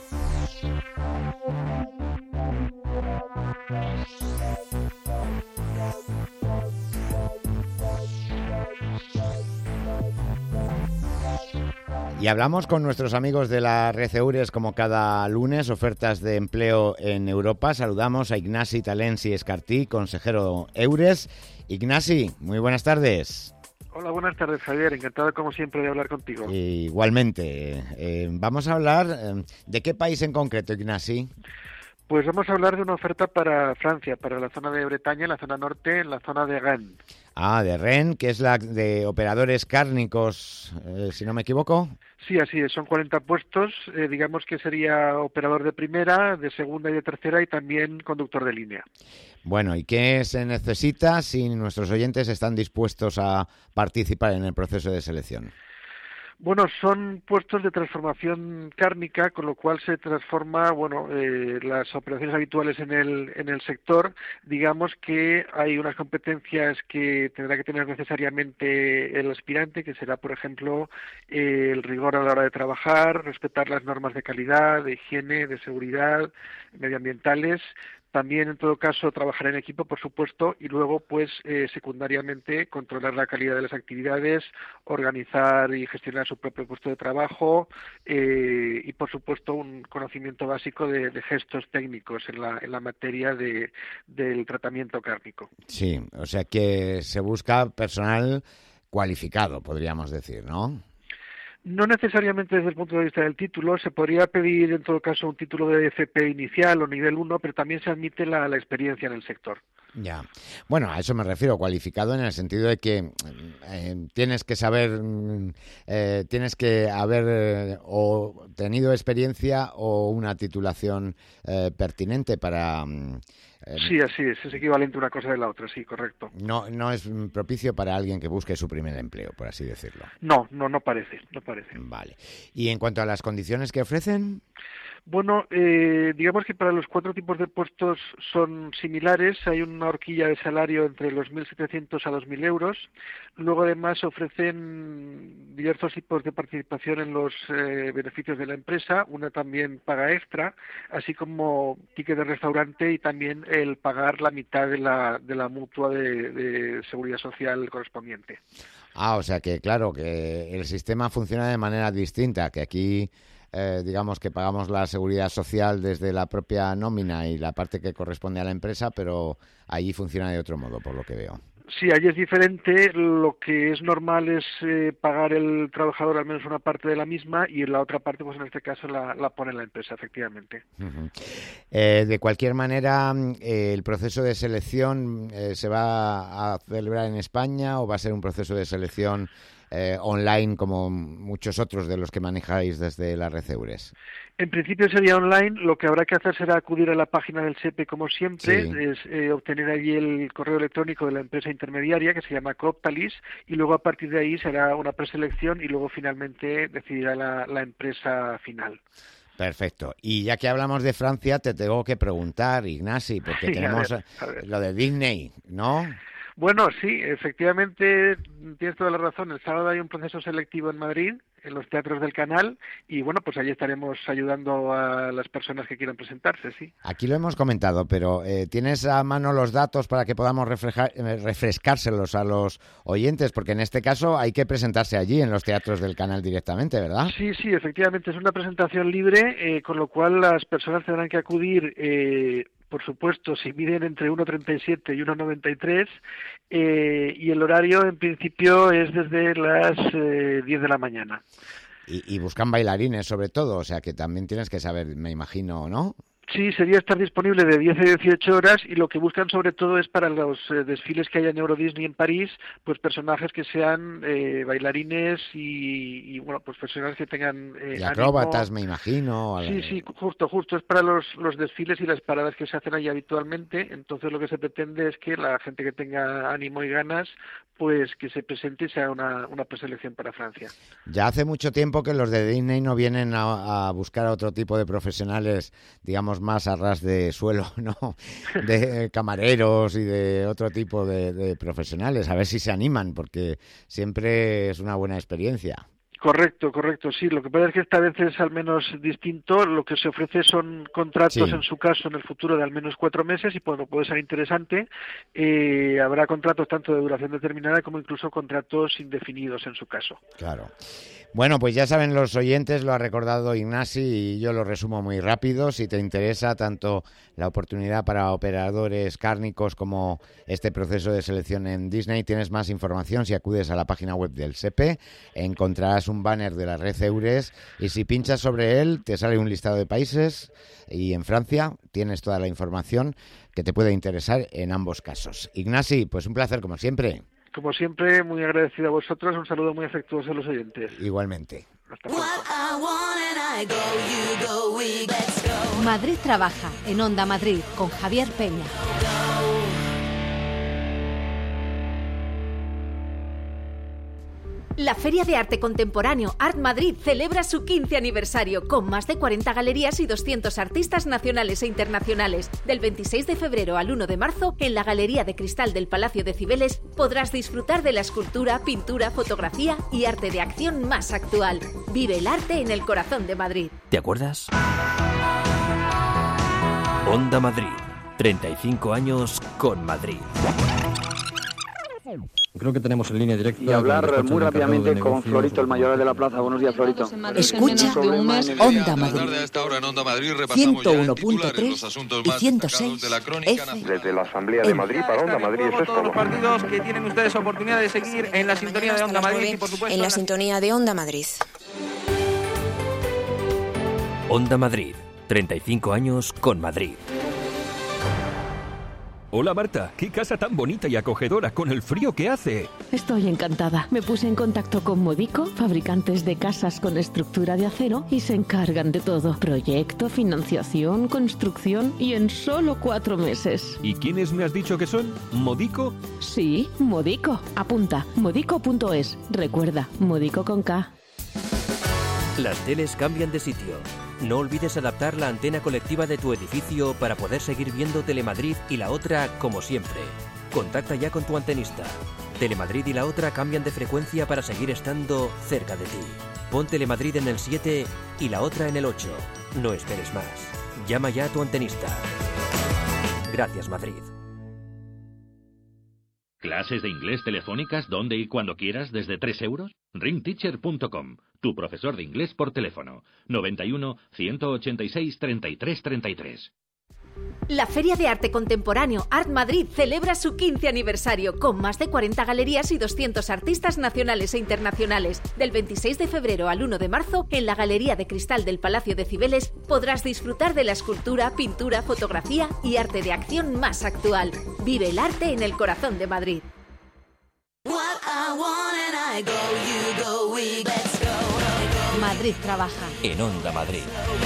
Y hablamos con nuestros amigos de la red Eures como cada lunes, ofertas de empleo en Europa. Saludamos a Ignasi Talensi Escartí, consejero Eures. Ignasi, muy buenas tardes. Hola, buenas tardes, Javier. Encantado, como siempre, de hablar contigo. Igualmente. Eh, vamos a hablar eh, de qué país en concreto, Ignasi. Pues vamos a hablar de una oferta para Francia, para la zona de Bretaña, la zona norte, en la zona de Rennes. Ah, de Rennes, que es la de operadores cárnicos, eh, si no me equivoco. Sí, así es, son cuarenta puestos, eh, digamos que sería operador de primera, de segunda y de tercera y también conductor de línea. Bueno, ¿y qué se necesita si nuestros oyentes están dispuestos a participar en el proceso de selección? Bueno, son puestos de transformación cárnica, con lo cual se transforma, bueno, eh, las operaciones habituales en el en el sector. Digamos que hay unas competencias que tendrá que tener necesariamente el aspirante, que será, por ejemplo, eh, el rigor a la hora de trabajar, respetar las normas de calidad, de higiene, de seguridad, medioambientales, También, en todo caso, trabajar en equipo, por supuesto, y luego, pues, eh, secundariamente, controlar la calidad de las actividades, organizar y gestionar su propio puesto de trabajo eh, y, por supuesto, un conocimiento básico de, de gestos técnicos en la, en la materia de, del tratamiento cárnico. Sí, o sea que se busca personal cualificado, podríamos decir, ¿no? No necesariamente desde el punto de vista del título, se podría pedir en todo caso un título de F P inicial o nivel uno, pero también se admite la, la experiencia en el sector. Ya. Bueno, a eso me refiero, cualificado en el sentido de que eh, tienes que saber, eh, tienes que haber eh, o tenido experiencia o una titulación eh, pertinente para... Eh, sí, así es, es equivalente una cosa de la otra, sí, correcto. No, no es propicio para alguien que busque su primer empleo, por así decirlo. No, no, no parece, no parece. Vale. ¿Y en cuanto a las condiciones que ofrecen? Bueno, eh, digamos que para los cuatro tipos de puestos son similares. Hay una horquilla de salario entre los mil setecientos a dos mil euros. Luego, además, ofrecen diversos tipos de participación en los eh, beneficios de la empresa. Una también paga extra, así como ticket de restaurante y también el pagar la mitad de la, de la mutua de, de seguridad social correspondiente. Ah, o sea que, claro, que el sistema funciona de manera distinta, que aquí... Eh, digamos que pagamos la seguridad social desde la propia nómina y la parte que corresponde a la empresa, pero allí funciona de otro modo, por lo que veo. Sí, allí es diferente. Lo que es normal es eh, pagar el trabajador al menos una parte de la misma y la otra parte, pues en este caso, la, la pone la empresa, efectivamente. Uh-huh. Eh, de cualquier manera, eh, ¿el proceso de selección eh, se va a celebrar en España o va a ser un proceso de selección Eh, online como muchos otros de los que manejáis desde la red Eures? En principio sería online. Lo que habrá que hacer será acudir a la página del S E P E como siempre, sí. es eh, obtener allí el correo electrónico de la empresa intermediaria que se llama Coptalis y luego a partir de ahí será una preselección y luego finalmente decidirá la, la empresa final. Perfecto. Y ya que hablamos de Francia, te tengo que preguntar, Ignasi, porque sí, tenemos a ver, a ver. lo de Disney, ¿no? Bueno, sí, efectivamente, tienes toda la razón. El sábado hay un proceso selectivo en Madrid, en los teatros del Canal, y bueno, pues allí estaremos ayudando a las personas que quieran presentarse, sí. Aquí lo hemos comentado, pero eh, ¿tienes a mano los datos para que podamos reflejar, refrescárselos a los oyentes? Porque en este caso hay que presentarse allí, en los teatros del Canal directamente, ¿verdad? Sí, sí, efectivamente, es una presentación libre, eh, con lo cual las personas tendrán que acudir... Eh, por supuesto, si miden entre uno treinta y siete y uno noventa y tres, eh, y el horario en principio es desde las eh, diez de la mañana. Y, y buscan bailarines sobre todo, o sea que también tienes que saber, me imagino, ¿no? Sí, sería estar disponible de diez a dieciocho horas y lo que buscan sobre todo es para los eh, desfiles que haya en Euro Disney en París, pues personajes que sean eh, bailarines y, y, bueno, pues personajes que tengan eh, y acróbatas, ánimo. Me imagino. Sí, sí, justo, justo, es para los, los desfiles y las paradas que se hacen ahí habitualmente, entonces lo que se pretende es que la gente que tenga ánimo y ganas, pues que se presente y sea una, una preselección para Francia. Ya hace mucho tiempo que los de Disney no vienen a, a buscar a otro tipo de profesionales, digamos, más a ras de suelo, ¿no? De camareros y de otro tipo de, de profesionales. A ver si se animan, porque siempre es una buena experiencia. Correcto, correcto, sí. Lo que pasa es que esta vez es al menos distinto. Lo que se ofrece son contratos, sí. En su caso, en el futuro de al menos cuatro meses y bueno, puede ser interesante. Eh, habrá contratos tanto de duración determinada como incluso contratos indefinidos en su caso. Claro. Bueno, pues ya saben los oyentes, lo ha recordado Ignasi y yo lo resumo muy rápido. Si te interesa tanto la oportunidad para operadores cárnicos como este proceso de selección en Disney, tienes más información si acudes a la página web del S E P E. Encontrarás un banner de la red Eures y si pinchas sobre él te sale un listado de países y en Francia tienes toda la información que te puede interesar en ambos casos. Ignasi, pues un placer como siempre. Como siempre, muy agradecido a vosotros. Un saludo muy afectuoso a los oyentes. Igualmente. Hasta pronto. Madrid trabaja en Onda Madrid con Javier Peña. La Feria de Arte Contemporáneo Art Madrid celebra su quince aniversario con más de cuarenta galerías y doscientos artistas nacionales e internacionales. Del veintiséis de febrero al uno de marzo, en la Galería de Cristal del Palacio de Cibeles, podrás disfrutar de la escultura, pintura, fotografía y arte de acción más actual. Vive el arte en el corazón de Madrid. ¿Te acuerdas? Onda Madrid, treinta y cinco años con Madrid. Creo que tenemos en línea directa. Y hablar muy rápidamente con Florito, el mayor de la plaza. Buenos días, Florito. Escucha Onda Madrid. ciento uno punto tres y ciento seis F. Desde la Asamblea de Madrid para Onda Madrid. Eso es todos los partidos que tienen ustedes oportunidad de seguir en la sintonía de Onda Madrid y, por supuesto, en la sintonía de Onda Madrid. Onda Madrid. treinta y cinco años con Madrid. Hola Marta, qué casa tan bonita y acogedora con el frío que hace. Estoy encantada. Me puse en contacto con Modico, fabricantes de casas con estructura de acero, y se encargan de todo. Proyecto, financiación, construcción y en solo cuatro meses. ¿Y quiénes me has dicho que son? ¿Modico? Sí, Modico. Apunta, modico punto es. Recuerda, Modico con K. Las teles cambian de sitio. No olvides adaptar la antena colectiva de tu edificio para poder seguir viendo Telemadrid y La Otra como siempre. Contacta ya con tu antenista. Telemadrid y La Otra cambian de frecuencia para seguir estando cerca de ti. Pon Telemadrid en el siete y La Otra en el ocho. No esperes más. Llama ya a tu antenista. Gracias, Madrid. ¿Clases de inglés telefónicas donde y cuando quieras desde tres euros? ring teacher punto com, tu profesor de inglés por teléfono. noventa y uno, ciento ochenta y seis, treinta y tres treinta y tres. La Feria de Arte Contemporáneo Art Madrid celebra su quince aniversario con más de cuarenta galerías y doscientos artistas nacionales e internacionales. Del veintiséis de febrero al uno de marzo, en la Galería de Cristal del Palacio de Cibeles, podrás disfrutar de la escultura, pintura, fotografía y arte de acción más actual. Vive el arte en el corazón de Madrid. Madrid trabaja. En Onda Madrid.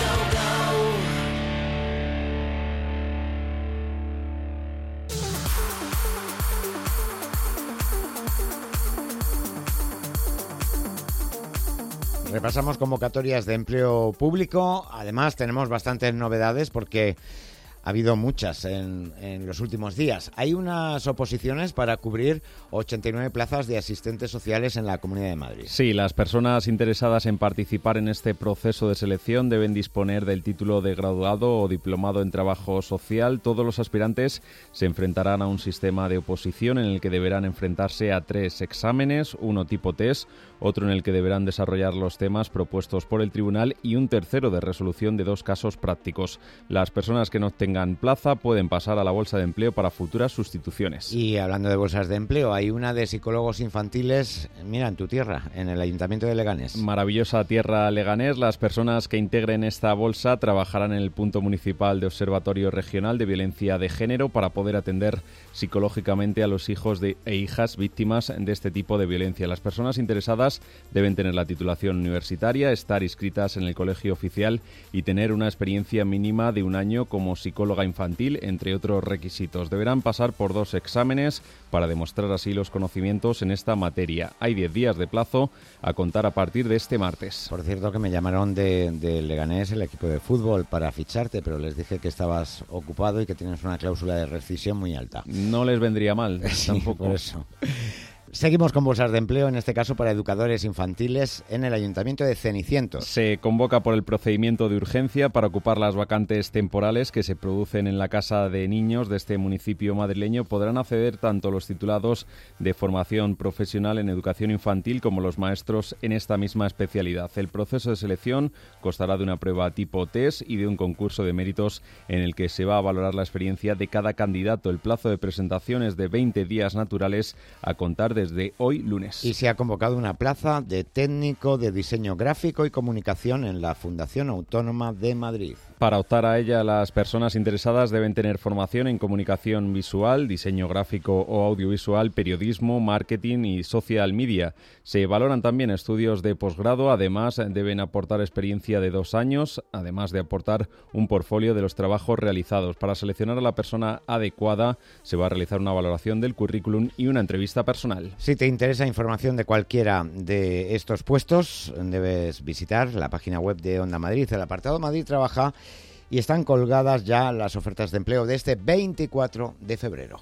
Repasamos convocatorias de empleo público. Además, tenemos bastantes novedades porque ha habido muchas en, en los últimos días. Hay unas oposiciones para cubrir ochenta y nueve plazas de asistentes sociales en la Comunidad de Madrid. Sí, las personas interesadas en participar en este proceso de selección deben disponer del título de graduado o diplomado en trabajo social. Todos los aspirantes se enfrentarán a un sistema de oposición en el que deberán enfrentarse a tres exámenes, uno tipo test, otro en el que deberán desarrollar los temas propuestos por el tribunal y un tercero de resolución de dos casos prácticos. Las personas que no tengan plaza pueden pasar a la bolsa de empleo para futuras sustituciones. Y hablando de bolsas de empleo, hay una de psicólogos infantiles, mira, en tu tierra, en el Ayuntamiento de Leganés. Maravillosa tierra Leganés. Las personas que integren esta bolsa trabajarán en el punto municipal de Observatorio Regional de Violencia de Género para poder atender psicológicamente a los hijos de, e hijas víctimas de este tipo de violencia. Las personas interesadas deben tener la titulación universitaria, estar inscritas en el colegio oficial y tener una experiencia mínima de un año como psicóloga infantil, entre otros requisitos. Deberán pasar por dos exámenes para demostrar así los conocimientos en esta materia. Hay diez días de plazo a contar a partir de este martes. Por cierto, que me llamaron de, de Leganés, el equipo de fútbol, para ficharte, pero les dije que estabas ocupado y que tienes una cláusula de rescisión muy alta. No les vendría mal, sí, tampoco. Por eso. Seguimos con bolsas de empleo, en este caso para educadores infantiles en el Ayuntamiento de Cenicientos. Se convoca por el procedimiento de urgencia para ocupar las vacantes temporales que se producen en la Casa de Niños de este municipio madrileño. Podrán acceder tanto los titulados de formación profesional en educación infantil como los maestros en esta misma especialidad. El proceso de selección constará de una prueba tipo test y de un concurso de méritos en el que se va a valorar la experiencia de cada candidato. El plazo de presentación es de veinte días naturales a contar de desde hoy lunes. Y se ha convocado una plaza de técnico de diseño gráfico y comunicación en la Fundación Autónoma de Madrid. Para optar a ella, las personas interesadas deben tener formación en comunicación visual, diseño gráfico o audiovisual, periodismo, marketing y social media. Se valoran también estudios de posgrado, además deben aportar experiencia de dos años, además de aportar un portfolio de los trabajos realizados. Para seleccionar a la persona adecuada se va a realizar una valoración del currículum y una entrevista personal. Si te interesa información de cualquiera de estos puestos, debes visitar la página web de Onda Madrid, el apartado Madrid Trabaja, y están colgadas ya las ofertas de empleo de este veinticuatro de febrero.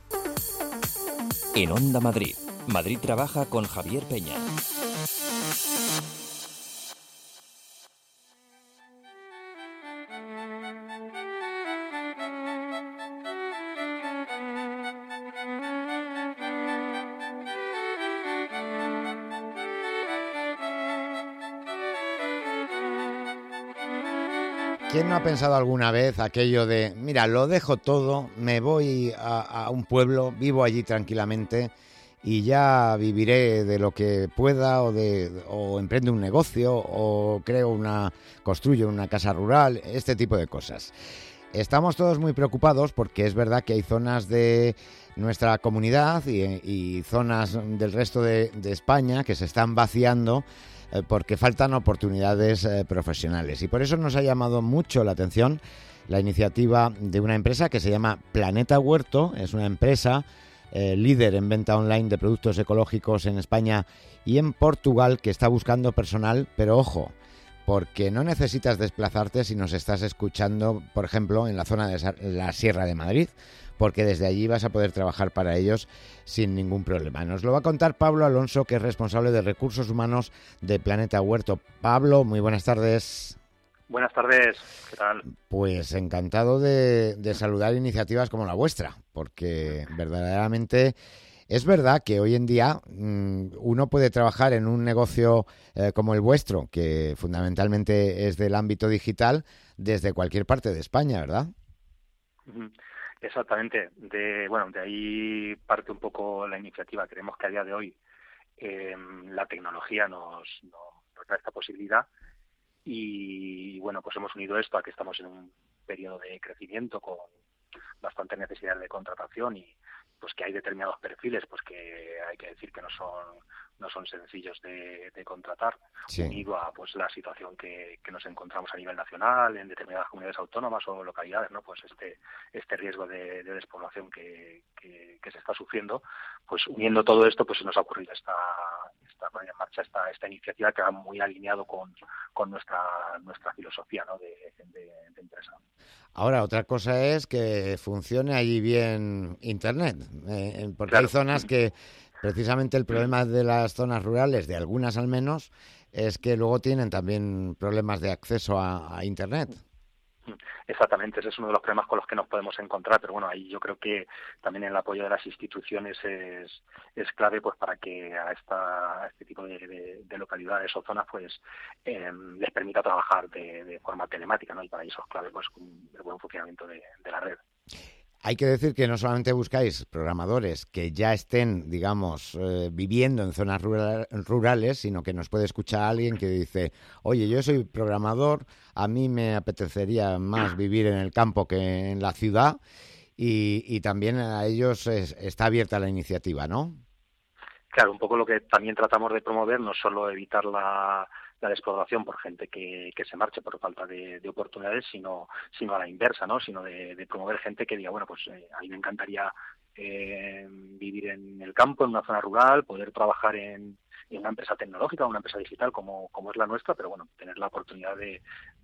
En Onda Madrid, Madrid Trabaja con Javier Peña. ¿quién no ha pensado alguna vez aquello de, mira, lo dejo todo, me voy a, a un pueblo, vivo allí tranquilamente y ya viviré de lo que pueda, o de o emprendo un negocio, o creo una, construyo una casa rural, este tipo de cosas? Estamos todos muy preocupados porque es verdad que hay zonas de nuestra comunidad y, y zonas del resto de, de España que se están vaciando eh, porque faltan oportunidades eh, profesionales. Y por eso nos ha llamado mucho la atención la iniciativa de una empresa que se llama Planeta Huerto. Es una empresa Eh, líder en venta online de productos ecológicos en España y en Portugal, que está buscando personal, pero ojo, porque no necesitas desplazarte si nos estás escuchando, por ejemplo, en la zona de la Sierra de Madrid, porque desde allí vas a poder trabajar para ellos sin ningún problema. Nos lo va a contar Pablo Alonso, que es responsable de recursos humanos de Planeta Huerto. Pablo, muy buenas tardes. Buenas tardes, ¿qué tal? Pues encantado de, de saludar iniciativas como la vuestra, porque verdaderamente es verdad que hoy en día mmm, uno puede trabajar en un negocio eh, como el vuestro, que fundamentalmente es del ámbito digital, desde cualquier parte de España, ¿verdad? Exactamente. De, bueno, de ahí parte un poco la iniciativa. Creemos que a día de hoy eh, la tecnología nos, nos, nos da esta posibilidad. Y bueno, pues hemos unido esto a que estamos en un periodo de crecimiento con bastante necesidad de contratación y pues que hay determinados perfiles pues que hay que decir que no son no son sencillos de, de contratar, sí. Unido a pues la situación que, que nos encontramos a nivel nacional en determinadas comunidades autónomas o localidades, no pues este este riesgo de, de despoblación que, que, que se está sufriendo, pues uniendo todo esto pues nos ha ocurrido esta esta poner en marcha esta esta iniciativa que va muy alineado con, con nuestra nuestra filosofía, ¿no? de, de, de empresa. Ahora, otra cosa es que funcione allí bien Internet, eh, porque claro. Hay zonas que precisamente el problema de las zonas rurales, de algunas al menos, es que luego tienen también problemas de acceso a, a Internet. Exactamente, ese es uno de los problemas con los que nos podemos encontrar, pero bueno, ahí yo creo que también el apoyo de las instituciones es, es clave pues para que a, esta, a este tipo de, de, de localidades o zonas pues eh, les permita trabajar de, de forma telemática, ¿no? Y para eso es clave pues el buen funcionamiento de, de la red. Hay que decir que no solamente buscáis programadores que ya estén, digamos, eh, viviendo en zonas rural, rurales, sino que nos puede escuchar alguien que dice, oye, yo soy programador, a mí me apetecería más vivir en el campo que en la ciudad, y, y también a ellos es, está abierta la iniciativa, ¿no? Claro, un poco lo que también tratamos de promover, no solo evitar la... la despoblación por gente que, que se marche por falta de, de oportunidades, sino sino a la inversa, ¿no? Sino de, de promover gente que diga, bueno, pues eh, a mí me encantaría eh, vivir en el campo, en una zona rural, poder trabajar en, en una empresa tecnológica, una empresa digital como, como es la nuestra, pero bueno, tener la oportunidad de,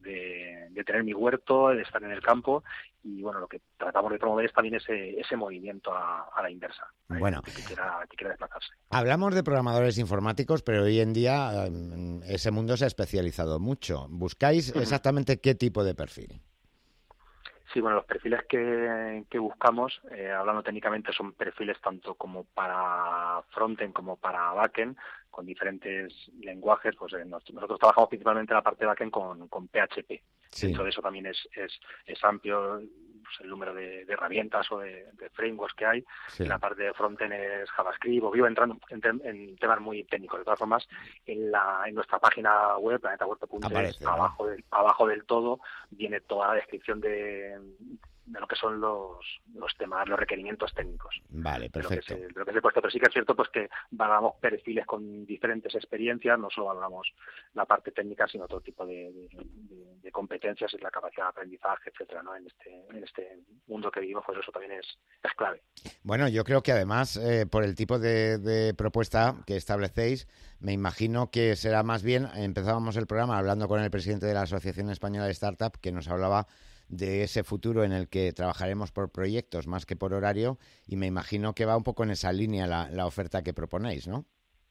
de, de tener mi huerto, de estar en el campo, y bueno, lo que tratamos de promover es también ese, ese movimiento a, a la inversa. Bueno, que, que, quiera, que quiera desplazarse. Hablamos de programadores informáticos, pero hoy en día um, ese mundo se ha especializado mucho. ¿Buscáis exactamente qué tipo de perfil? Sí, bueno, los perfiles que, que buscamos, eh, hablando técnicamente, son perfiles tanto como para frontend como para backend, con diferentes lenguajes. Pues eh, nosotros trabajamos principalmente la parte de backend con, con P H P. Sí. Dentro de eso también es, es, es amplio pues, el número de, de herramientas o de, de frameworks que hay. Sí. En la parte de frontend es JavaScript, o vivo entrando en, en temas muy técnicos. De todas formas, en, la, en nuestra página web, planeta huerto punto es, ¿no? abajo, del, abajo del todo viene toda la descripción de, de lo que son los, los temas, los requerimientos técnicos. Vale, perfecto. De lo que se, de lo que se he puesto, pero sí que es cierto pues que valoramos perfiles con diferentes experiencias, no solo valoramos la parte técnica, sino todo tipo de, de, de competencias y la capacidad de aprendizaje, etcétera, ¿no? En este, en este mundo que vivimos, pues eso también es, es clave. Bueno, yo creo que además, eh, por el tipo de, de propuesta que establecéis, me imagino que será más bien, empezábamos el programa hablando con el presidente de la Asociación Española de Startup, que nos hablaba de ese futuro en el que trabajaremos por proyectos más que por horario, y me imagino que va un poco en esa línea la, la oferta que proponéis, ¿no?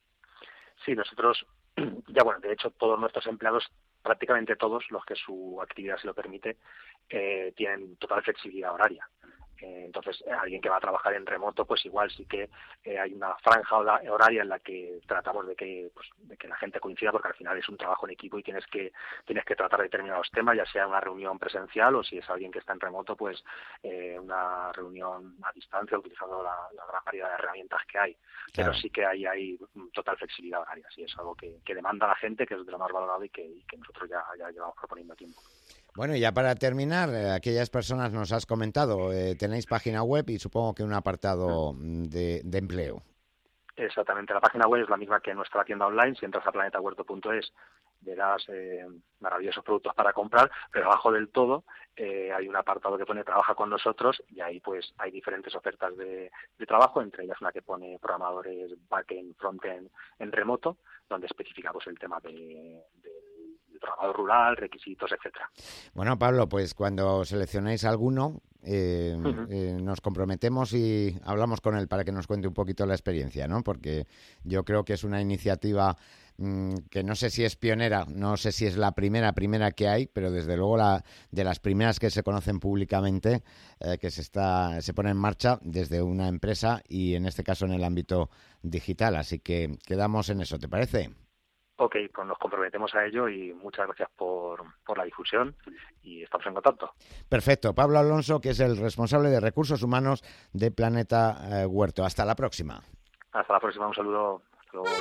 Sí, nosotros, ya bueno, de hecho todos nuestros empleados, prácticamente todos los que su actividad se lo permite, eh, tienen total flexibilidad horaria. Eh, entonces, eh, alguien que va a trabajar en remoto, pues igual sí que eh, hay una franja horaria en la que tratamos de que pues, de que la gente coincida, porque al final es un trabajo en equipo y tienes que tienes que tratar determinados temas, ya sea una reunión presencial o si es alguien que está en remoto, pues eh, una reunión a distancia utilizando la, la gran variedad de herramientas que hay. Claro. Pero sí que hay, hay total flexibilidad horaria, sí, es algo que, que demanda la gente, que es de lo más valorado y que, y que nosotros ya, ya llevamos proponiendo tiempo. Bueno, y ya para terminar, eh, aquellas personas nos has comentado, eh, tenéis página web y supongo que un apartado de, de empleo. Exactamente, la página web es la misma que nuestra tienda online. Si entras a planeta huerto punto es verás eh, maravillosos productos para comprar, pero abajo del todo eh, hay un apartado que pone trabaja con nosotros y ahí pues hay diferentes ofertas de, de trabajo, entre ellas una que pone programadores backend, frontend en remoto, donde especificamos el tema de, de programador rural, requisitos, etcétera. Bueno, Pablo, pues cuando seleccionéis alguno, eh, uh-huh. eh, nos comprometemos y hablamos con él para que nos cuente un poquito la experiencia, ¿no? Porque yo creo que es una iniciativa mmm, que no sé si es pionera, no sé si es la primera, primera que hay, pero desde luego la de las primeras que se conocen públicamente, eh, que se está se pone en marcha desde una empresa y en este caso en el ámbito digital. Así que quedamos en eso, ¿te parece? Ok, pues nos comprometemos a ello y muchas gracias por, por la difusión y estamos en contacto. Perfecto. Pablo Alonso, que es el responsable de Recursos Humanos de Planeta eh, Huerto. Hasta la próxima. Hasta la próxima. Un saludo. Hasta luego.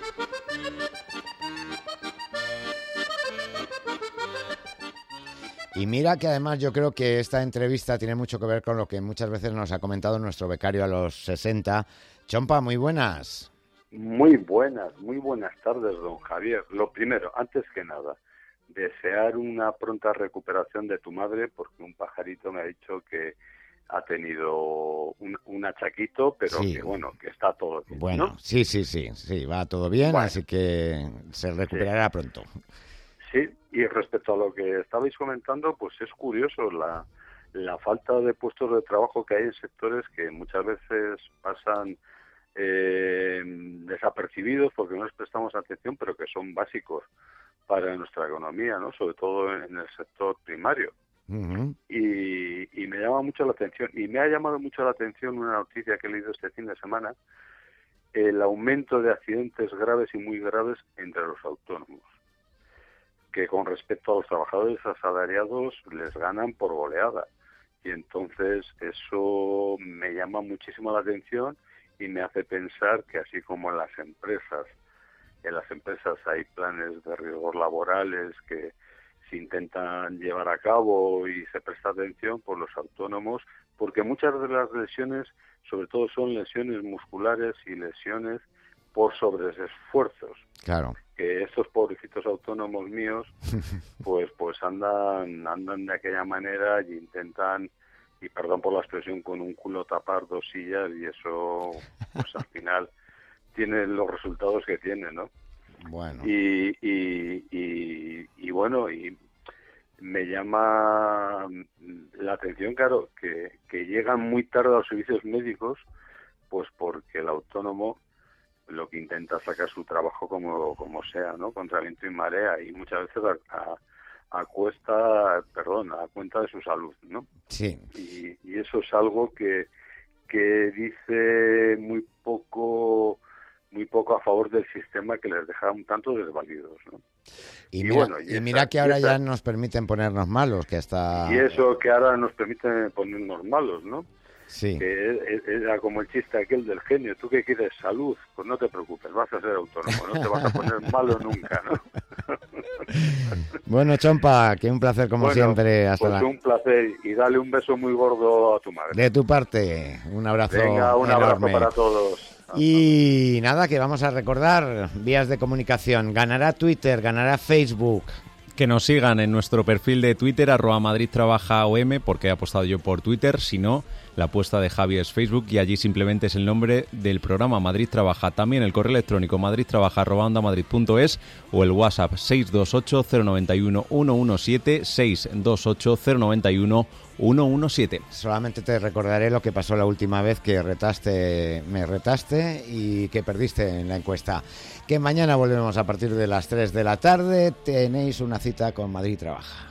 Y mira que además yo creo que esta entrevista tiene mucho que ver con lo que muchas veces nos ha comentado nuestro becario a los sesenta. Chompa, muy buenas. Muy buenas, muy buenas tardes, don Javier. Lo primero, antes que nada, desear una pronta recuperación de tu madre, porque un pajarito me ha dicho que ha tenido un, un achaquito, pero sí. que bueno, que está todo bien. Bueno, ¿no? sí, sí, sí, sí, va todo bien, bueno, así que se recuperará sí. pronto. Sí, y respecto a lo que estabais comentando, pues es curioso la, la falta de puestos de trabajo que hay en sectores que muchas veces pasan Eh, desapercibidos porque no les prestamos atención, pero que son básicos para nuestra economía, ¿no? Sobre todo en el sector primario. Uh-huh. y, y me llama mucho la atención, y me ha llamado mucho la atención una noticia que he leído este fin de semana, el aumento de accidentes graves y muy graves entre los autónomos, que con respecto a los trabajadores asalariados les ganan por goleada, y entonces eso me llama muchísimo la atención y me hace pensar que así como en las empresas, en las empresas hay planes de riesgos laborales que se intentan llevar a cabo y se presta atención por los autónomos, porque muchas de las lesiones, sobre todo son lesiones musculares y lesiones por sobreesfuerzos. Claro. Que estos pobrecitos autónomos míos, pues pues andan andan de aquella manera y intentan, y perdón por la expresión, con un culo tapar dos sillas, y eso pues al final tiene los resultados que tiene, ¿no? Bueno. Y, y, y, y bueno, y me llama la atención, claro, que, que llegan muy tarde a los servicios médicos, pues porque el autónomo lo que intenta es sacar su trabajo como, como sea, ¿no? Contra viento y marea, y muchas veces a, a a cuesta, perdón, a cuenta de su salud, ¿no? Sí. Y, y eso es algo que, que dice muy poco, muy poco a favor del sistema, que les deja un tanto desvalidos, ¿no? Y, y mira, bueno, y, y esa, mira que ahora esa, ya nos permiten ponernos malos, que hasta... Y eso que ahora nos permite ponernos malos, ¿no? Sí. Que era como el chiste aquel del genio. ¿Tú qué quieres? Salud. Pues no te preocupes, vas a ser autónomo, no te vas a poner malo nunca, ¿no? Bueno, Chompa, que un placer como bueno, siempre. Hasta pues la... un placer, y dale un beso muy gordo a tu madre. De tu parte, un abrazo Venga, un enorme. abrazo para todos. Y nada, que vamos a recordar vías de comunicación. Ganará Twitter, ganará Facebook. Que nos sigan en nuestro perfil de Twitter, arroba Madrid Trabaja O M, porque he apostado yo por Twitter. Si no, la apuesta de Javi es Facebook, y allí simplemente es el nombre del programa, Madrid Trabaja. También el correo electrónico madridtrabaja arroba onda madrid punto es, o el WhatsApp seis dos ocho cero nueve uno uno uno siete, seis dos ocho cero nueve uno uno uno siete. Solamente te recordaré lo que pasó la última vez que retaste, me retaste y que perdiste en la encuesta. Que mañana volvemos a partir de las tres de la tarde. Tenéis una cita con Madrid Trabaja.